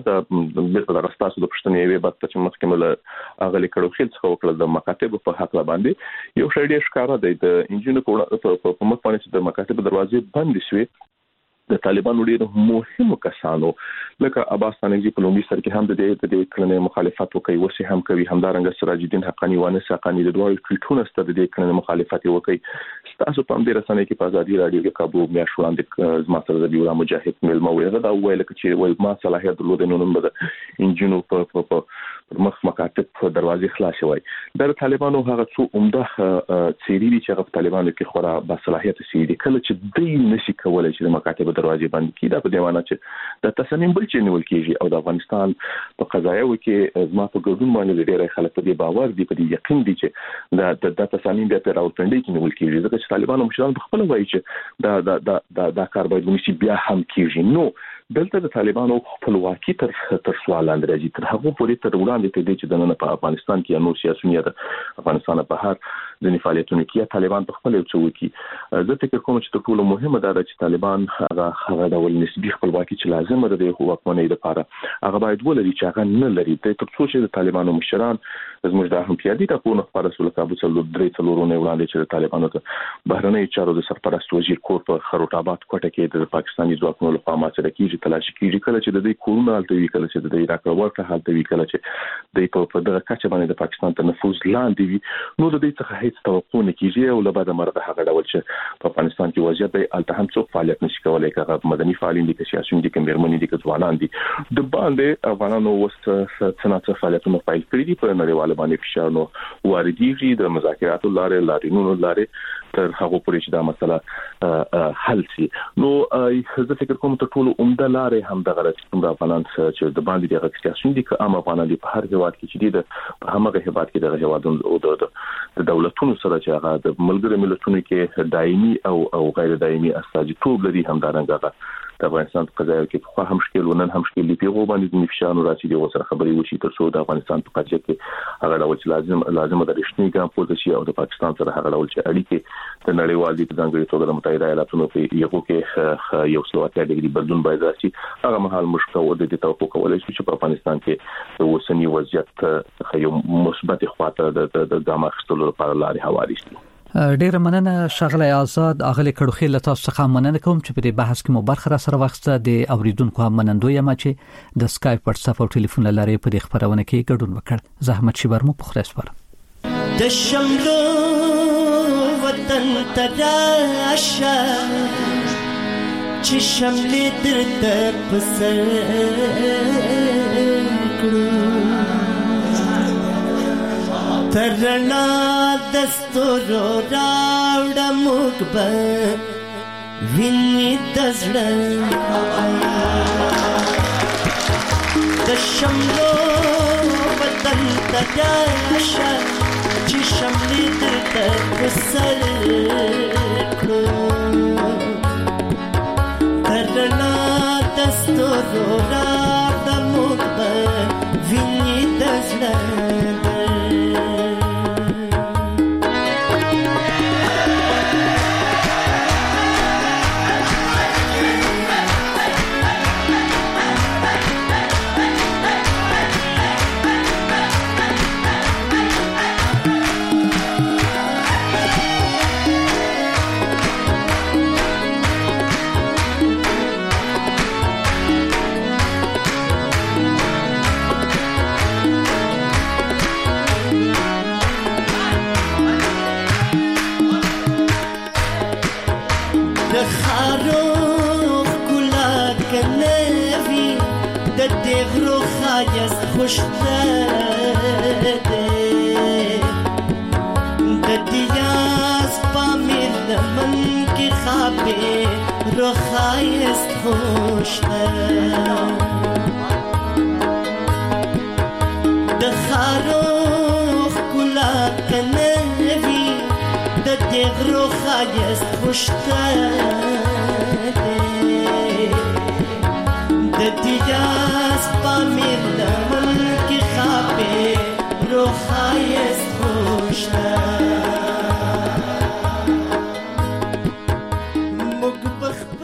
د راستاسو د پښتنې وی بعد چې مخکمل هغه لیکړو خل څه وکړل د مکاتب په حق لا باندې یو شی ډیر ښکارا دی د انجینر په مخ باندې د مکاتب دروازې بند شوي د طالبانو ډیر مهمو کسانو لکه عباس تانګي په لومړي سر کې هم د دې کړنې مخالفت وکړي، وسی هم کوي، همدارنګه سراج الدین حقانی وانه ساقانی د دوه ټویټونو ستاسو د دې کړنې مخالفت وکړي. تاسو په دې رسنۍ کې په ازادي رادیو کې کابو میا شوان د زما سره د بیورا مجاهد مل موعظه دا ویل چې وای ما صلاحیت درلود نو نن به انجینو په مخ مکاتب په دروازې خلاص وای. د طالبانو هغه څو عمده چیرې دي چې هغه طالبانو کې خورا با صلاحیت سي دي، کله چې دوی نشي کولای چې د مکاتب دروازې باندې کیدا په دیوانه چې د تصمیم بل چې نیول کیږي او د افغانستان په قضایو کې زما په ګډون باندې ډېر خلک په دې باور دي، په دې یقین دي چې د تصمیم بیا په راوړندې کې نیول کیږي، ځکه چې طالبانو مشران په خپل وایي چې دا کار باید ونشي بیا هم کیږي. نو دلته د طالبانو خپلواکي تر سوال لاندې راځي، تر هغه پورې تر وړاندې ته دي چې د نن په افغانستان کې نور سیاسيون یا د افغانستان په هر ځینې فعالیتونو کې طالبان په خپل یو څه وکړي. زه فکر کوم چې ټول مهمه ده چې طالبان هغه ډول نسبي خپلواکي چې لازم ده د حکومت لپاره هغه باید ولري چې هغه نه لري. تر څو چې د طالبانو مشران زموږ د همکاري د پونه خبره سره کابو څلور درې څلورونه وړاندې چې طالبانو ته بهرنۍ چارو د سرپرست وزیر کور په خروټ آباد کوټه کې د پاکستاني ځواکونو لخوا ماته کېږي تلاشي کېږي، کله چې د دې کورونه حالت وی، کله چې د عراق ورته حالت وی، کله چې د په دغه کچه باندې د پاکستان ته نفوذ لاندې وي، نو د دې څخه هیڅ توقع نه کیږي او له بعد مرده هغه ډول چې په افغانستان کې وضعیت دی الته هم څوک فعالیت نشي کولای، کغه مدني فعالین دي، سیاسيون دي، کمرمنې دي، ځوانان دي، د باندې افغانانو وسته فعالیتونه فایل کړی دي په نړیواله باندې فشار نو واردېږي د مذاکراتو لارې تر هغه پورې چې دا مسله حل شي. نو زه فکر کوم ته ټول عمده لارې هم د غلط کوم افغانان چې د باندې د سیاسيون دي که عام افغانان دي په هر هیواد کې چې د په همغه هیواد کې د هیوادونو او د دولتونو سره چې هغه د ملګرو ملتونو کې دایمي او غیر دایمي استازیتوب لري، همدارنګه د افغانستان په قضایا کې خو هم شکل ونن هم شکل دی په باندې د نفشانو راځي د وسره خبري وشي تر څو د افغانستان په قضیه کې هغه ډول چې لازم د رښتینی ګام پورته شي او د پاکستان سره هغه ډول چې اړیکې د نړیوال دي د ځانګړي توګه د متحده ایالاتونو په یو کې یو سلواتیا ډیګري بدلون باید راشي. هغه مهال مشکل د دې توقع کولای شي چې په افغانستان کې د اوسنی وضعیت یو مثبت خواته د ګام اخیستلو لپاره لارې هواري شي. ډیره مننه شغله آزاد اغلی کډوخیل تاسو څخه مننه کوم چې په دې بحث کې مو برخه را سره وخته د اوریدونکو هم منندوی یم چې د اسکایپ واتساپ او ټلیفون لارې په دې خبرونه کې ګډون وکړ. زحمت شي برمو په خلاص پر د شملو وطن تراشه چې شملې درته پسر کړو ترنا دستورو راوړه مقبل ویني دزړه د شملو وطن تراشه چې شملې درته پسر کړو خاروخ کلا کنوی د دغرو خایس خوشته د دیاس پامیر من کی خابه رو خایس خوشته د خاروخ کلا کنوی د دغرو خایس خوشته